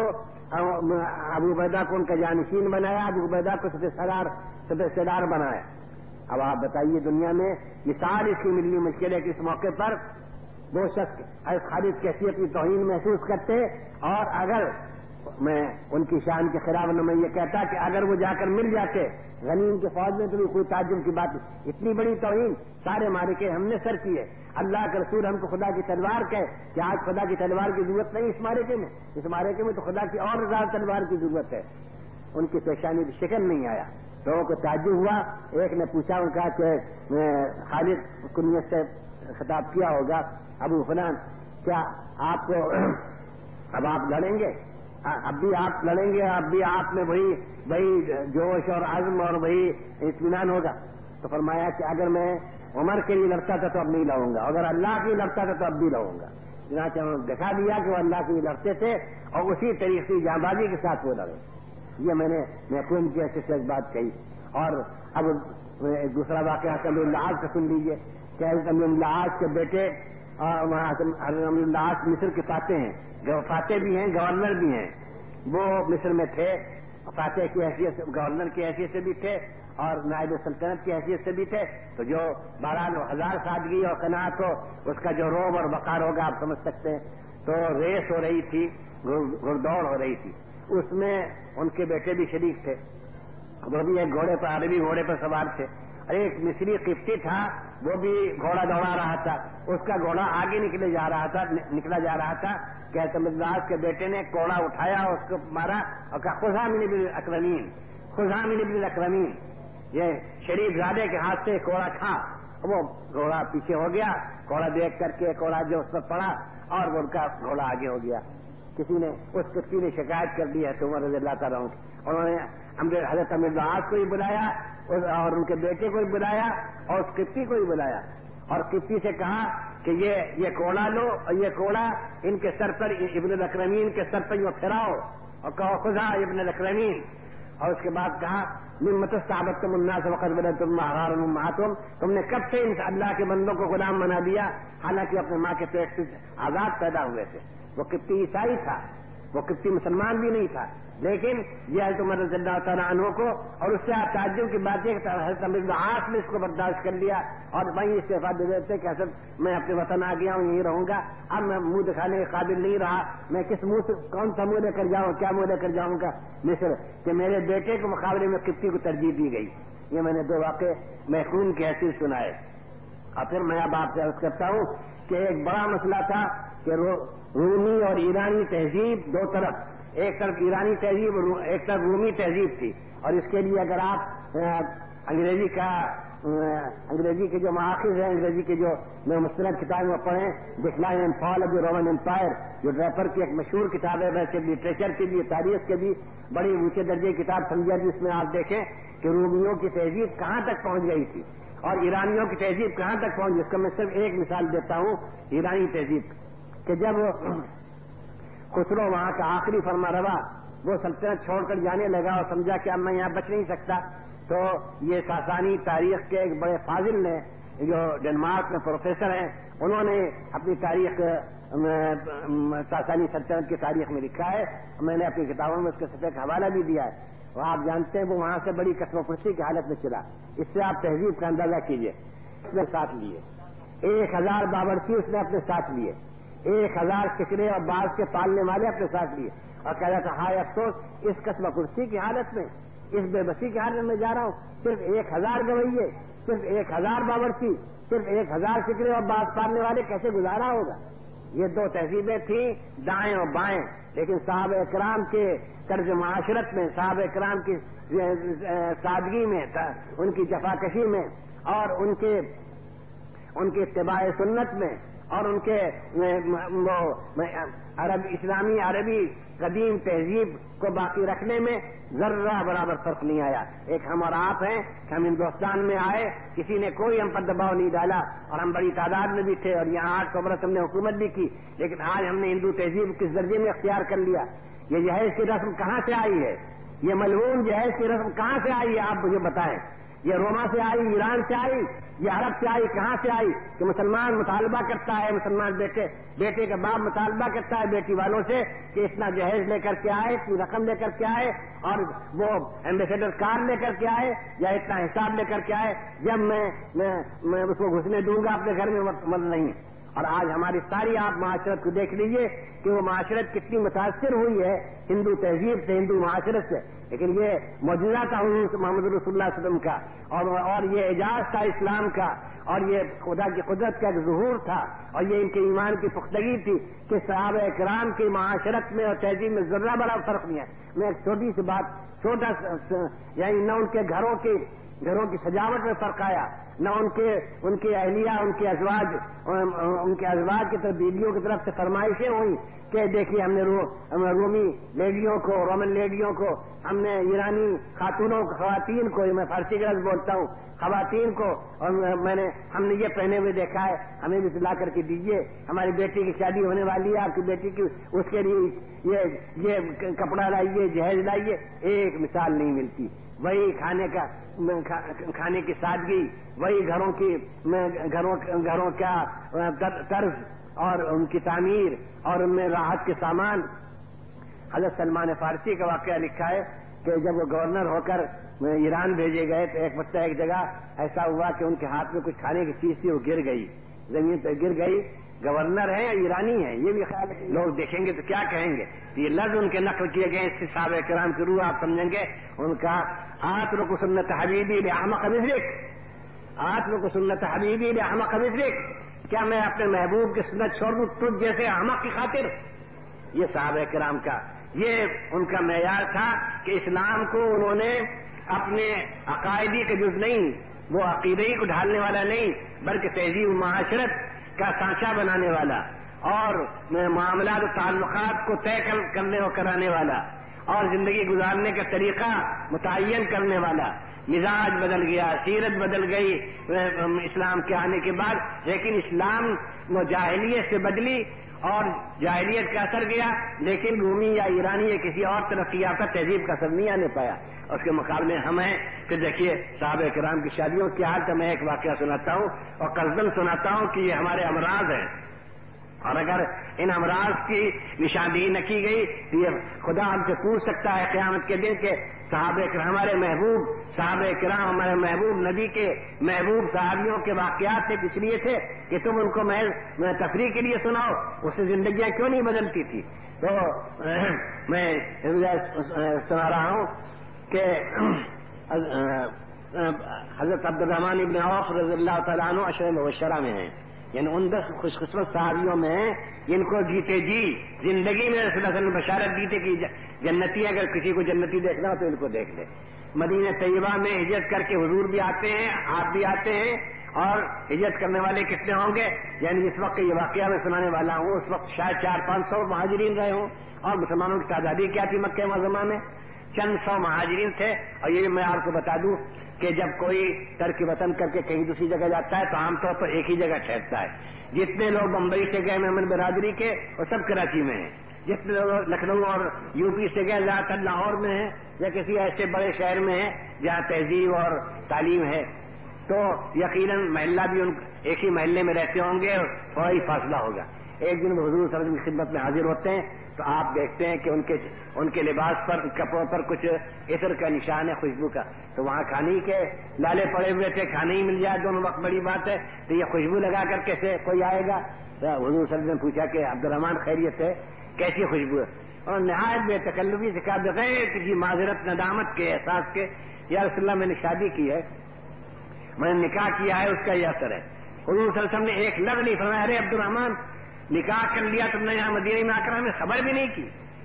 [SPEAKER 2] عبیدہ کو ان کا جانشین بنایا، ابو عبیدہ کو سپہ سالار بنایا۔ اب آپ بتائیے دنیا میں یہ ساری اس کی ملی مشکل ہے کہ اس موقع پر وہ شخص خالد کی حیثیت کی توہین محسوس کرتے، اور اگر میں ان کی شان کے خلاف میں یہ کہتا کہ اگر وہ جا کر مل جاتے غنیم کے فوج میں تو بھی کوئی تعجب کی بات نہیں۔ اتنی بڑی توہین، سارے معرکے ہم نے سر کیے، اللہ کے رسول ہم کو خدا کی تلوار کہے کہ آج خدا کی تلوار کی ضرورت نہیں اس معرکے میں تو خدا کی اور زیادہ تلوار کی ضرورت ہے۔ ان کی پیشانی بھی شکن نہیں آیا، لوگوں کو تعجب ہوا۔ ایک نے پوچھا، ان کا کہ خالد کنیت سے خطاب کیا ہوگا، ابو فلان کیا آپ کو اب آپ لڑیں گے؟ اب بھی آپ لڑیں گے؟ اب بھی آپ میں وہی جوش اور عزم اور وہی اطمینان ہوگا؟ تو فرمایا کہ اگر میں عمر کے لیے لڑتا تھا تو اب نہیں لڑوں گا، اگر اللہ کے لیے لڑتا تھا تو اب بھی لڑوں گا۔ چنانچہ انہوں نے دکھا دیا کہ وہ اللہ کے لیے لڑتے تھے اور اسی طریقے کی جانبازی کے ساتھ وہ لڑے۔ یہ میں نے محکوم کی حیثیت سے ایک بات کہی۔ اور اب ایک دوسرا واقعہ امیر العاص کا سن لیجیے کہ امیر العاص کے بیٹے امیر العاص مصر کے فاتح ہیں، فاتح بھی ہیں، گورنر بھی ہیں۔ وہ مصر میں تھے، فاتح کی حیثیت سے، گورنر کی حیثیت سے بھی تھے اور نائب سلطنت کی حیثیت سے بھی تھے۔ تو جو 12,000 سادگی اور قناعت ہو، اس کا جو روب اور وقار ہوگا آپ سمجھ سکتے ہیں۔ تو ریس ہو رہی تھی، گھڑدوڑ ہو رہی تھی، اس میں ان کے بیٹے بھی شریک تھے، وہ بھی ایک گھوڑے پر، عربی گھوڑے پر سوار تھے، اور ایک مصری قبطی تھا، وہ بھی گھوڑا دوڑا رہا تھا، اس کا گھوڑا آگے نکلا جا رہا تھا کہ امیر العاص کے بیٹے نے کوڑا اٹھایا، اس کو مارا اور کہا خذا من ابن الاکرمین، یہ شریف زادے کے ہاتھ سے کوڑا کھا۔ وہ گھوڑا پیچھے ہو گیا، کوڑا دیکھ کر کے کوڑا جو اس پر پڑا اور وہ ان کا گھوڑا آگے ہو گیا۔ کسی نے اس قبطی نے شکایت کر دی ہے تو عمر رضی اللہ تعالیٰ عنہ، انہوں نے حضرت امیر العاص کو بھی بلایا اور ان کے بیٹے کو بھی بلایا اور اس قبطی کو بھی بلایا، اور قبطی سے کہا کہ یہ کوڑا لو اور یہ کوڑا ان کے سر پر، ابن الاکرمین کے سر پر یہ پھراؤ اور کہو خذا ابن الاکرمین۔ اور اس کے بعد کہا ممت استعبدتم الناس وقد ولدتم احرارا امهاتهم، تم نے کب سے ان اللہ کے بندوں کو غلام بنا دیا حالانکہ اپنے ماں کے پیٹ سے آزاد پیدا ہوئے تھے۔ وہ قبطی عیسائی تھا، وہ قبطی مسلمان بھی نہیں تھا، لیکن یہ حضرت عمر رضی اللہ تعالیٰ عنہ کو، اور اس سے آپ تعجب کی بات ہے کہ حضرت عمرو بن عاص نے اس کو برداشت کر لیا اور وہیں استعفیٰ دے دیتے کہ حضرت میں اپنے وطن آ گیا ہوں، یہیں رہوں گا، اب میں منہ دکھانے کے قابل نہیں رہا، میں کس منہ سے کون سا منہ لے کر جاؤں، کیا منہ لے کر جاؤں گا مصر، کہ میرے بیٹے کے مقابلے میں قبطی کو ترجیح دی گئی۔ یہ میں نے دو واقعے محکوم کی حیثیت سنائے۔ اور پھر میں اب آپ سے عرض کرتا ہوں کہ ایک بڑا مسئلہ تھا کہ رومی اور ایرانی تہذیب دو طرف، ایک طرف ایرانی تہذیب اور ایک طرف رومی تہذیب تھی، اور اس کے لیے اگر آپ انگریزی کے جو مآخذ ہیں، انگریزی کے جو مستند کتابیں پڑھیں، decline and fall of the Roman empire, جو ڈریپر کی ایک مشہور کتاب ہے، ویسے لٹریچر کی بھی تاریخ کے بھی بڑی اونچے درجے کی کتاب سمجھا، جس میں آپ دیکھیں کہ رومیوں کی تہذیب کہاں تک پہنچ گئی تھی اور ایرانیوں کی تہذیب کہاں تک پہنچ گئی۔ اس کا میں صرف ایک مثال دیتا ہوں ایرانی تہذیب، کہ جب خسرو وہاں کا آخری فرما روا وہ سلطنت چھوڑ کر جانے لگا اور سمجھا کہ اب میں یہاں بچ نہیں سکتا، تو یہ ساسانی تاریخ کے ایک بڑے فاضل نے جو ڈنمارک میں پروفیسر ہیں، انہوں نے اپنی تاریخ ساسانی سلطنت کی تاریخ میں لکھا ہے، میں نے اپنی کتابوں میں اس کے صفحے کا حوالہ بھی دیا ہے۔ وہ آپ جانتے ہیں وہ وہاں سے بڑی قسم و پرسی کی حالت میں چلا، اس سے آپ تہذیب کا اندازہ کیجئے۔ اس نے ساتھ لیے 1000 باورچی، اس نے اپنے ساتھ لیے 1000 سکرے اور باز کے پالنے والے اپنے ساتھ لیے، اور کہہ رہا تھا ہائے افسوس اس قسم و کرسی کی حالت میں، اس بے بسی کی حالت میں جا رہا ہوں، صرف 1000 گویے، صرف 1000 باورچی، صرف 1000 سکرے اور باز پالنے والے، کیسے گزارا ہوگا؟ یہ دو تہذیبیں تھیں دائیں اور بائیں، لیکن صحابہ اکرام کے طرز معاشرت میں، صحابہ اکرام کی سادگی میں، ان کی جفاکشی میں، اور ان کے اتباع سنت میں، اور ان کے اسلامی عربی قدیم تہذیب کو باقی رکھنے میں ذرہ برابر فرق نہیں آیا۔ ایک ہم اور آپ ہیں کہ ہم ہندوستان میں آئے، کسی نے کوئی ہم پر دباؤ نہیں ڈالا، اور ہم بڑی تعداد میں بھی تھے، اور یہاں 800 برس ہم نے حکومت بھی کی، لیکن آج ہم نے ہندو تہذیب کس درجے میں اختیار کر لیا؟ یہ جہیز کی رسم کہاں سے آئی ہے؟ یہ ملعون جہیز کی رسم کہاں سے آئی ہے؟ آپ مجھے بتائیں۔ یہ روما سے آئی، ایران سے آئی، یہ عرب سے آئی، کہاں سے آئی؟ کہ مسلمان مطالبہ کرتا ہے، مسلمان بیٹے کا باپ مطالبہ کرتا ہے بیٹی والوں سے کہ اتنا جہیز لے کر کے آئے، اتنی رقم لے کر کے آئے، اور وہ ایمبیسیڈر کارڈ لے کر کے آئے یا اتنا حساب لے کر کے آئے، جب میں اس کو گھسنے دوں گا اپنے گھر میں نہیں۔ اور آج ہماری ساری آپ معاشرت کو دیکھ لیجئے کہ وہ معاشرت کتنی متاثر ہوئی ہے ہندو تہذیب سے، ہندو معاشرت سے، لیکن یہ معجزہ تھا حضور محمد رسول اللہ صلی اللہ علیہ وسلم کا، اور یہ اعجاز تھا اسلام کا، اور یہ خدا کی قدرت کا ایک ظہور تھا، اور یہ ان کے ایمان کی پختگی تھی کہ صحابہ اکرام کی معاشرت میں اور تہذیب میں ذرہ بڑا فرق نہیں ہے۔ میں ایک چھوٹی سی بات، یعنی نہ ان کے گھروں کی سجاوٹ میں فرق آیا، نہ ان کے اہلیہ، ان کے ازواج کی طرف، بیویوں کی طرف سے فرمائشیں ہوئی کہ دیکھیے ہم نے رومی لیڈیوں کو، رومن لیڈیوں کو، ہم نے ایرانی خاتونوں کو، خواتین کو، میں فارسی کا لفظ بولتا ہوں، خواتین کو، اور ہم نے یہ پہنے ہوئے دیکھا ہے، ہمیں بھی لا کر کے دیجیے، ہماری بیٹی کی شادی ہونے والی ہے، آپ کی بیٹی کی، اس کے لیے یہ کپڑا لائیے، جہیز لائیے۔ ایک مثال نہیں ملتی۔ وہی کھانے کی سادگی، وہی گھروں کا طرز اور ان کی تعمیر اور ان میں راحت کے سامان۔ حضرت سلمان فارسی کا واقعہ لکھا ہے کہ جب وہ گورنر ہو کر ایران بھیجے گئے تو ایک جگہ ایسا ہوا کہ ان کے ہاتھ میں کچھ کھانے کی چیز تھی، وہ گر گئی، زمین پہ گر گئی۔ گورنر ہیں ایرانی ہیں، یہ بھی خیال لوگ دیکھیں گے تو کیا کہیں گے؟ یہ لفظ ان کے نقل کیے گئے، اس سے صحابہ کرام کی روح آپ سمجھیں گے۔ ان کا آترک سنت حبیبی لأحمق مثلک، آترک سنت حبیبی لأحمق مثلک، کیا میں اپنے محبوب کی سنت چھوڑ دوں تجھ جیسے احمق کی خاطر؟ یہ صحابہ کرام کا یہ ان کا معیار تھا کہ اسلام کو انہوں نے اپنے عقائدی کا جز نہیں، وہ عقیدے کو ڈھالنے والا نہیں، بلکہ تہذیب و معاشرت کا سانچہ بنانے والا، اور معاملات و تعلقات کو طے کرنے اور کرانے والا، اور زندگی گزارنے کا طریقہ متعین کرنے والا۔ مزاج بدل گیا، سیرت بدل گئی اسلام کے آنے کے بعد، لیکن اسلام وہ جاہلیت سے بدلی اور جاہلیت کا اثر گیا، لیکن رومی یا ایرانی یا کسی اور ترقی یافتہ تہذیب کا اثر نہیں آنے پایا۔ اس کے مقابلے ہم ہیں کہ دیکھیے صحابہ کرام کی شادیوں کی حال کا میں ایک واقعہ سناتا ہوں اور قصداً سناتا ہوں کہ یہ ہمارے امراض ہیں، اور اگر ان امراض کی نشاندہی نہ کی گئی تو یہ خدا ہم سے پوچھ سکتا ہے قیامت کے دن کہ صحابہ کرام ہمارے محبوب صحابہ کرام ہمارے محبوب نبی کے محبوب صحابیوں کے واقعات سے اس لیے تھے کہ تم ان کو میں تفریح کے لیے سناؤ، اس سے زندگیاں کیوں نہیں بدلتی تھی؟ تو میں سنا رہا ہوں کہ حضرت عبد الرحمن ابن عوف رضی اللہ تعالیٰ عنہ عشرہ مبشرہ میں ہیں، یعنی ان 10 خوش قسمت صحابیوں میں ہیں جن کو جیتے جی زندگی میں رسول اللہ صلی اللہ علیہ وسلم بشارت دی تھی کہ جنتی اگر کسی کو جنتی دیکھنا ہو تو ان کو دیکھ لے۔ مدینہ طیبہ میں ہجرت کر کے حضور بھی آتے ہیں، آپ بھی آتے ہیں، اور ہجرت کرنے والے کتنے ہوں گے؟ یعنی جس وقت یہ واقعہ میں سنانے والا ہوں اس وقت شاید 400-500 مہاجرین رہے ہوں، اور مسلمانوں کی تعدادی کیا تھی مکہ معظمہ میں؟ چند سو مہاجرین تھے۔ اور یہ میں آپ کو بتا دوں کہ جب کوئی ترک وطن کر کے کہیں دوسری جگہ جاتا ہے تو عام طور پر ایک ہی جگہ ٹھہرتا ہے۔ جتنے لوگ بمبئی سے گئے محمد برادری کے وہ سب کراچی میں ہیں، جتنے لوگ لکھنؤ اور یو پی سے گئے زیادہ تر لاہور میں ہیں یا کسی ایسے بڑے شہر میں ہیں جہاں تہذیب اور تعلیم ہے۔ تو یقیناً محلہ بھی ایک ہی محلے میں رہتے ہوں گے، اور ہی فاصلہ ہوگا۔ ایک دن وہ حضور صلی اللہ علیہ وسلم کی خدمت میں حاضر ہوتے ہیں تو آپ دیکھتے ہیں کہ ان کے لباس پر کپڑوں پر کچھ عطر کا نشان ہے، خوشبو کا۔ تو وہاں کھانے کے لالے پڑے ہوئے تھے، کھانے ہی مل جائے دونوں وقت بڑی بات ہے، تو یہ خوشبو لگا کر کیسے کوئی آئے گا؟ حضور صلی اللہ علیہ وسلم نے پوچھا کہ عبد الرحمن خیریت ہے، کیسی خوشبو ہے؟ اور نہایت بے تکلفی سے کہا بغیر کسی معذرت ندامت کے احساس کے، یا رسول اللہ میں نے شادی کی ہے، میں نے نکاح کیا ہے، اس کا یہ اثر ہے۔ حضور صلی اللہ علیہ وسلم نے ایک لفظ نہیں فرمایا، ارے عبد الرحمن نکاح کر لیا تم نے یہاں مدینے میں آ کر ہمیں خبر بھی نہیں کی،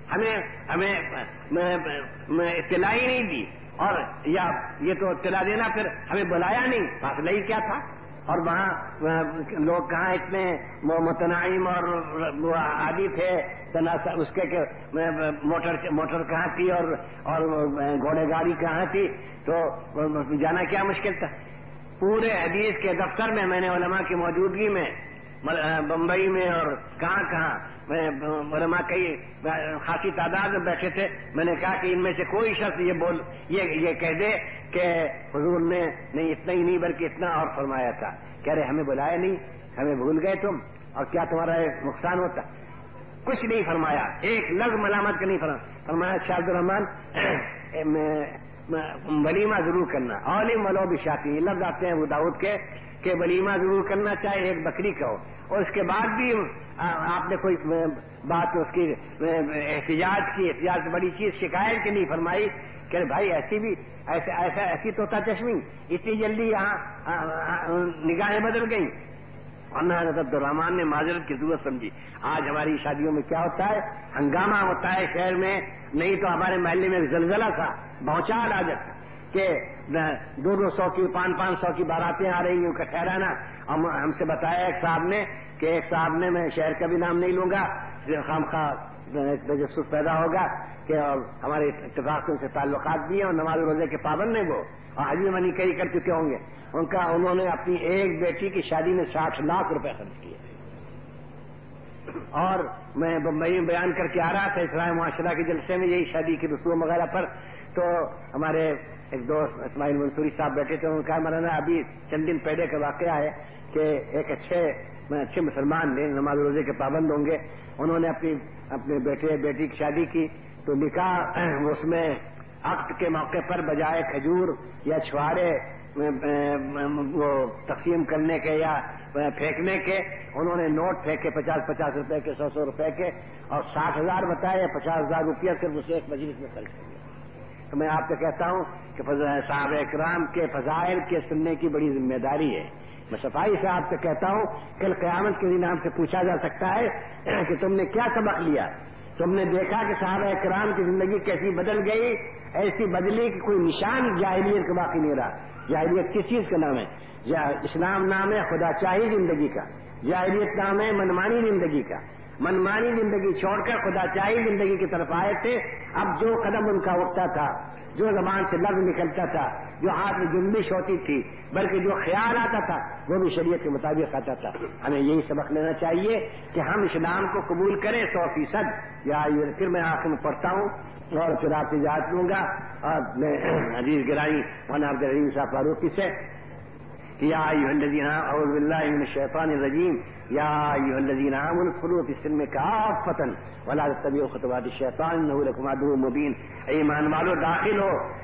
[SPEAKER 2] ہمیں اطلاع ہی نہیں دی، اور یا یہ تو اطلاع دینا پھر ہمیں بلایا نہیں، فاصلہ ہی کیا تھا؟ اور وہاں لوگ کہاں اتنے متنعم اور عادی تھے اس کے کہ موٹر کہاں تھی اور گھوڑے گاڑی کہاں تھی، تو جانا کیا مشکل تھا؟ پورے حدیث کے دفتر میں نے علماء کی موجودگی میں بمبئی میں اور کہاں علماء کئی خاصی تعداد میں بیٹھے تھے، میں نے کہا کہ ان میں سے کوئی شخص یہ کہہ دے کہ حضور نے نہیں اتنا ہی نہیں بلکہ اتنا اور فرمایا تھا، کہہ رہے ہمیں بلایا نہیں، ہمیں بھول گئے تم، اور کیا تمہارا نقصان ہوتا؟ کچھ نہیں فرمایا، ایک لفظ ملامت کا نہیں فرمایا۔ شاہ عبد الرحمان ولیمہ ضرور کرنا، عالم ولو بشاتی، یہ لفظ آتے ہیں ابو داؤد کے کہ ولیمہ ضرور کرنا چاہے ایک بکری کا ہو، اور اس کے بعد بھی آپ نے کوئی بات اس کی احتجاج کی، احتجاج سے بڑی چیز شکایت کی نہیں فرمائی کہ بھائی ایسی طوطا چشمی اتنی جلدی یہاں نگاہیں بدل گئیں، ورنہ حضرت عبد الرحمان نے معذرت کی ضرورت سمجھی۔ آج ہماری شادیوں میں کیا ہوتا ہے؟ ہنگامہ ہوتا ہے شہر میں، نہیں تو ہمارے محلے میں زلزلہ تھا، بھونچال آ جاتا کہ 200 کی 500 کی باراتیں آ رہی ہیں، ان کا ٹھہرانا۔ ہم سے بتایا ایک صاحب نے میں شہر کا بھی نام نہیں لوں گا، خامخواہ تجسس پیدا ہوگا کہ ہمارے اتفاق سے ان سے تعلقات بھی ہیں اور نماز روزے کے پابند ہیں وہ، اور حج منی کئی کر چکے ہوں گے۔ انہوں نے اپنی ایک بیٹی کی شادی میں 60 لاکھ روپے خرچ کیے۔ اور میں بمبئی میں بیان کر کے آ رہا تھا اصلاح معاشرہ کے جلسے میں یہی شادی کی رسوم وغیرہ پر، تو ہمارے ایک دوست اسماعیل منصوری صاحب بیٹھے تھے، انہوں نے کہا مولانا ابھی چند دن پہلے کا واقعہ ہے کہ ایک اچھے مسلمان نے نماز روزے کے پابند ہوں گے، انہوں نے اپنے بیٹی کی شادی کی، تو نکاح اس میں عقد کے موقع پر بجائے کھجور یا چھوارے وہ تقسیم کرنے کے یا پھینکنے کے، انہوں نے نوٹ پھینکے 50 روپے کے، 100 روپے کے، اور 60,000 بتائے، 50,000 روپیہ صرف اسے ایک مجلس میں خرچ کر دیا۔ تو میں آپ سے کہتا ہوں کہ صحابہ اکرام کے فضائل کے سننے کی بڑی ذمہ داری ہے۔ میں صفائی سے آپ سے کہتا ہوں کل قیامت کے دن آپ سے پوچھا جا سکتا ہے کہ تم نے کیا سبق لیا، تم نے دیکھا کہ صحابہ اکرام کی زندگی کیسی بدل گئی، ایسی بدلی کہ کوئی نشان جاہلیت کا باقی نہیں رہا۔ جاہلیت کس چیز کا نام ہے؟ اسلام نام ہے خدا چاہی زندگی کا، جاہلیت نام ہے منمانی زندگی کا۔ منمانی زندگی چھوڑ کر خدا چاہی زندگی کی طرف آئے تھے۔ اب جو قدم ان کا اٹھتا تھا، جو زبان سے لفظ نکلتا تھا، جو ہاتھ میں جنبش ہوتی تھی، بلکہ جو خیال آتا تھا وہ بھی شریعت کے مطابق آتا تھا۔ ہمیں یہی سبق لینا چاہیے کہ ہم اسلام کو قبول کریں 100%۔ یا پھر میں آخر میں پڑھتا ہوں اور پھر آپ سے اجازت لوں گا، اور میں عزیز گرامی مولانا عبد الرحیم صاحب فاروقی سے کہ یا ایھا الذین اعوذ باللہ من الشیطان الرجیم یا ایھا الذین آمنوا ادخلوا فی السلم کافۃ ولا تتبعوا خطوات الشیطان انہ لکم عدو مبین. ایمان والو داخل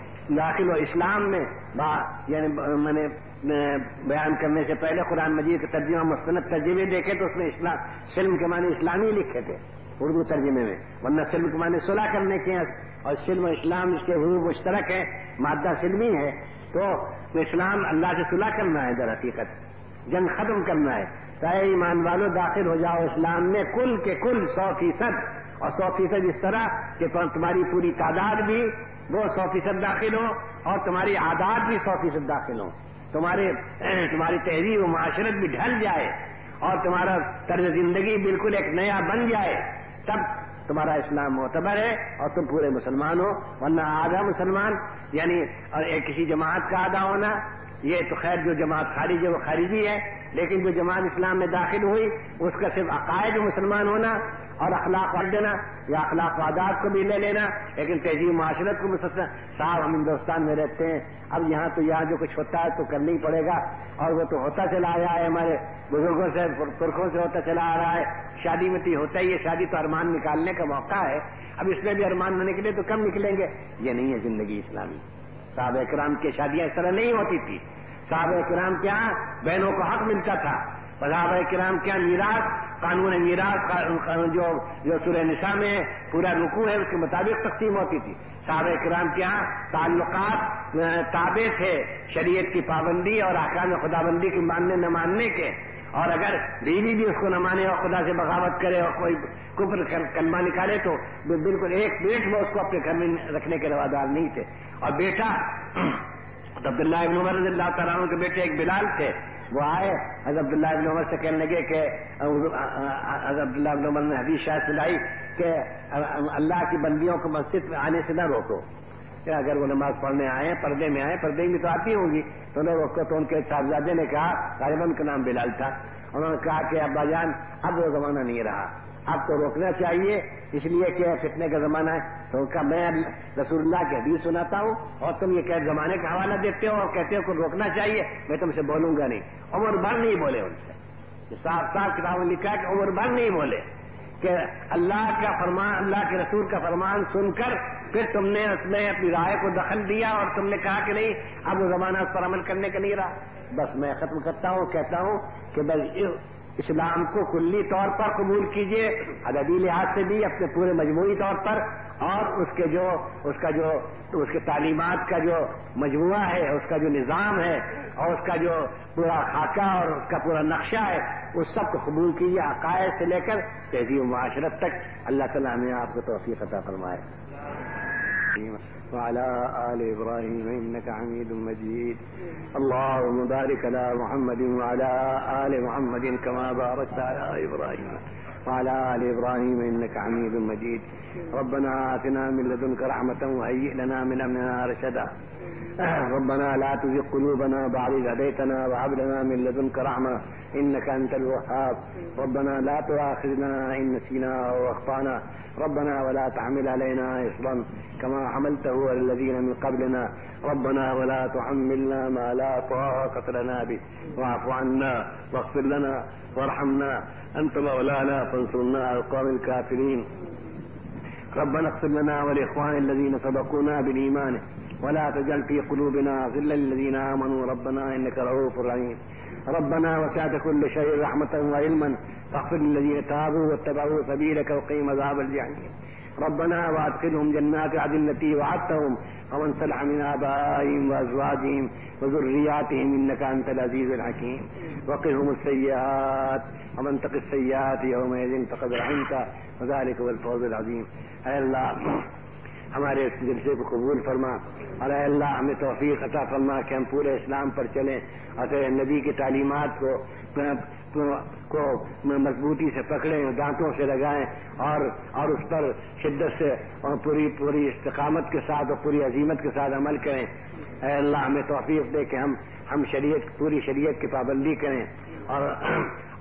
[SPEAKER 2] ہو اسلام میں. یعنی میں نے بیان کرنے سے پہلے قرآن مجید کا ترجمہ مستند ترجمے دیکھے تو اس میں سلم کے معنی اسلامی لکھے تھے اردو ترجمے میں، ورنہ سلم کے معنی صلح کرنے کے ہیں، اور سلم و اسلام اس کے حروف مشترک ہے، مادہ سلمی ہے. تو اسلام اللہ سے صلح کرنا ہے، در حقیقت جنگ ختم کرنا ہے. تو اے ایمان والو داخل ہو جاؤ اسلام میں کل کے کل 100%، اور 100% اس طرح کہ تمہاری پوری تعداد بھی وہ 100% داخل ہو، اور تمہاری عادات بھی 100% داخل ہو، تمہاری تہذیب و معاشرت بھی ڈھل جائے، اور تمہارا طرز زندگی بالکل ایک نیا بن جائے، تب تمہارا اسلام معتبر ہے اور تم پورے مسلمان ہو. ورنہ آدھا مسلمان یعنی اور ایک کسی جماعت کا آدھا ہونا، یہ تو خیر جو جماعت خارج ہے وہ خارجی ہے، لیکن جو جماعت اسلام میں داخل ہوئی اس کا صرف عقائد مسلمان ہونا اور اخلاق پڑھ دینا یا اخلاق و عادات کو بھی لے لینا، لیکن تہذیب معاشرت کو مسلسل. صاحب ہم ہندوستان میں رہتے ہیں، اب یہاں تو یہاں جو کچھ ہوتا ہے تو کرنا ہی پڑے گا، اور وہ تو ہوتا چلا آیا ہے، ہمارے بزرگوں سے پرکھوں سے ہوتا چلا آ رہا ہے. شادی میں تو ہوتا ہی ہے، شادی تو ارمان نکالنے کا موقع ہے، اب اس میں بھی ارمان نہ نکلے تو کم نکلیں گے. یہ نہیں ہے زندگی اسلامی. صحابہ کرام کی شادیاں اس طرح نہیں ہوتی تھی. صحابہ کرام کے یہاں بہنوں کو حق ملتا تھا. صحابہ کرام کے یہاں میراث، قانون میراث جو سورہ نساء میں پورا رکوع ہے اس کے مطابق تقسیم ہوتی تھی. صحابہ کرام کے یہاں تعلقات تابع تھے شریعت کی پابندی اور احکام خداوندی کے ماننے نہ ماننے کے، اور اگر بیوی بھی اس کو نہ مانے اور خدا سے بغاوت کرے اور کوئی کفر کلمہ نکالے تو بالکل ایک منٹ میں اس کو اپنے گھر میں رکھنے کے روادار نہیں تھے. اور بیٹا عبداللہ ابن عمر رضی اللہ تعالیٰ عنہ کے بیٹے ایک بلال تھے، وہ آئے حضرت عبداللہ ابن عمر سے کہنے لگے کہ حضرت عبداللہ ابن عمر نے حدیث شاید سنائی کہ اللہ کی بندیوں کو مسجد میں آنے سے نہ روکو، کہ اگر وہ نماز پڑھنے آئے پردے میں آئے، پردے میں تو آتی ہوں گی تو نہ روکو. تو ان کے صاحبزادے نے کہا، غالباً کا نام بلال تھا، انہوں نے کہا کہ ابا جان اب وہ زمانہ نہیں رہا، اب تو روکنا چاہیے اس لیے کہ فتنے کا زمانہ ہے. تو ان کا میں رسول اللہ کی حدیث سناتا ہوں اور تم یہ کہ زمانے کا حوالہ دیتے ہو اور کہتے ہو کہ روکنا چاہیے، میں تم سے بولوں گا نہیں. عمر بھر نہیں بولے ان سے، صاف صاف کتاب میں لکھا ہے کہ عمر بھر نہیں بولے کہ اللہ کا فرمان، اللہ کے رسول کا فرمان سن کر پھر تم نے اس میں اپنی رائے کو دخل دیا اور تم نے کہا کہ نہیں اب وہ زمانہ اس پر عمل کرنے کا نہیں رہا. بس میں ختم کرتا ہوں، کہتا ہوں کہ بس اسلام کو کلی طور پر قبول کیجیے، عددی لحاظ سے بھی، اپنے پورے مجموعی طور پر، اور اس کے تعلیمات کا جو مجموعہ ہے، اس کا جو نظام ہے اور اس کا جو پورا خاکہ اور اس کا پورا نقشہ ہے، اس سب کو قبول کیجیے، عقائد سے لے کر تہذیب و معاشرت تک. اللہ تعالیٰ نے آپ کو توفیق عطا فرمائے. وعلى آل إبراهيم إنك حميد مجيد. اللهم بارك على محمد وعلى آل محمد كما باركت على إبراهيم وعلى آل إبراهيم إنك حميد مجيد. ربنا آتنا من لدنك رحمة وهيئ لنا من أمرنا رشدا. ربنا لا تزغ قلوبنا بعد إذ هديتنا وهب لنا من لدنك رحمة إنك أنت الوهاب. ربنا لا تؤاخذنا إن نسينا أو أخطأنا. ربنا ولا تحمل علينا إصرا كما حملته على الذين من قبلنا. ربنا ولا تحملنا ما لا طاقة لنا به واعف عنا واغفر لنا وارحمنا أنت مولانا فانصرنا على القوم الكافرين. ربنا اغفر لنا ولإخواننا الذين سبقونا بالإيمان ولا تجعل في قلوبنا غلا للذين آمنوا ربنا إنك رؤوف رحيم. ربنا وسعت كل شيء رحمة وعلما فاغفر للذين تابوا واتبعوا سبيلك وقهم عذاب الجحيم. ربنا وادخلهم جنات عدن التي وعدتهم ومن صلح من آبائهم وأزواجهم وذرياتهم إنك أنت العزيز الحكيم. وقهم السيئات ومن تق السيئات يومئذ فقد رحمته وذلك هو الفوز العظيم. اے اللہ ہمارے اس جلسے کو قبول فرما، اور اے اللہ ہمیں توفیق عطا فرما کہ ہم پورے اسلام پر چلیں اور تیرے نبی کی تعلیمات کو مضبوطی سے پکڑیں، دانتوں سے لگائیں اور اس پر شدت سے اور پوری استقامت کے ساتھ اور پوری عزیمت کے ساتھ عمل کریں. اے اللہ ہمیں توفیق دے کہ ہم پوری شریعت کی پابندی کریں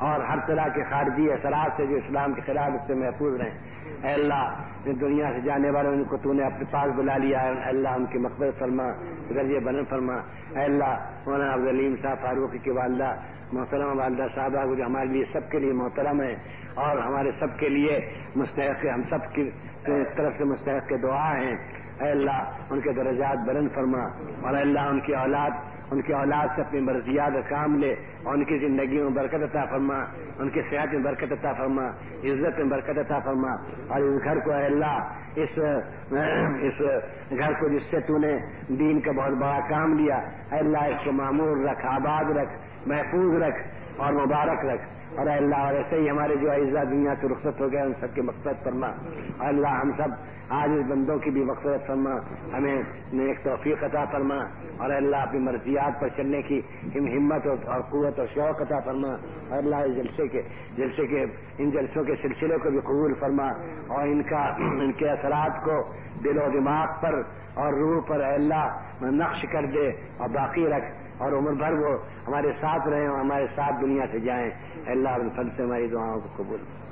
[SPEAKER 2] اور ہر طرح کے خارجی اثرات سے جو اسلام کے خلاف اس سے محفوظ رہیں. اے اللہ دنیا سے جانے والوں ان کو تو نے اپنے پاس بلا لیا ہے. اے اللہ ان کی مغفرت فرما, درجے بلند فرما. اے اللہ مولانا عبدالعلیم صاحب فاروقی کی والدہ محترمہ والدہ صاحبہ جو ہمارے لیے سب کے لیے محترم ہے اور ہمارے سب کے لیے مستحق, ہم سب کی طرف سے مستحق کے دعا ہیں. اے اللہ ان کے درجات بلند فرما, اور اے اللہ ان کی اولاد سے اپنی مرضیات کام لے, اور ان کی زندگی میں برکت عطا فرما, ان کی صحت میں برکت عطا فرما, عزت میں برکت عطا فرما. اور اس گھر کو اے اللہ اس گھر کو جس سے تو نے دین کا بہت بڑا کام لیا, اے اللہ اس کو معمور رکھ, آباد رکھ, محفوظ رکھ اور مبارک رکھ. اور اے اللہ اور ایسے ہی ہمارے جو اعزاء دنیا سے رخصت ہو گئے ان سب کی مغفرت فرما. اور اللہ ہم سب آج اس بندوں کی بھی مغفرت فرما, ہمیں نیک توفیق عطا فرما. اور اے اللہ اپنی مرضیات پر چلنے کی ہمت اور قوت اور شوق عطا فرما. اور اللہ اس جلسے کے ان جلسوں کے سلسلے کو بھی قبول فرما, اور ان کے اثرات کو دل و دماغ پر اور روح پر اے اللہ نقش کر دے اور باقی رکھ, اور عمر بھر وہ ہمارے ساتھ رہیں اور ہمارے ساتھ دنیا سے جائیں. اے اللہ فضل سے ہماری دعاؤں کو قبول.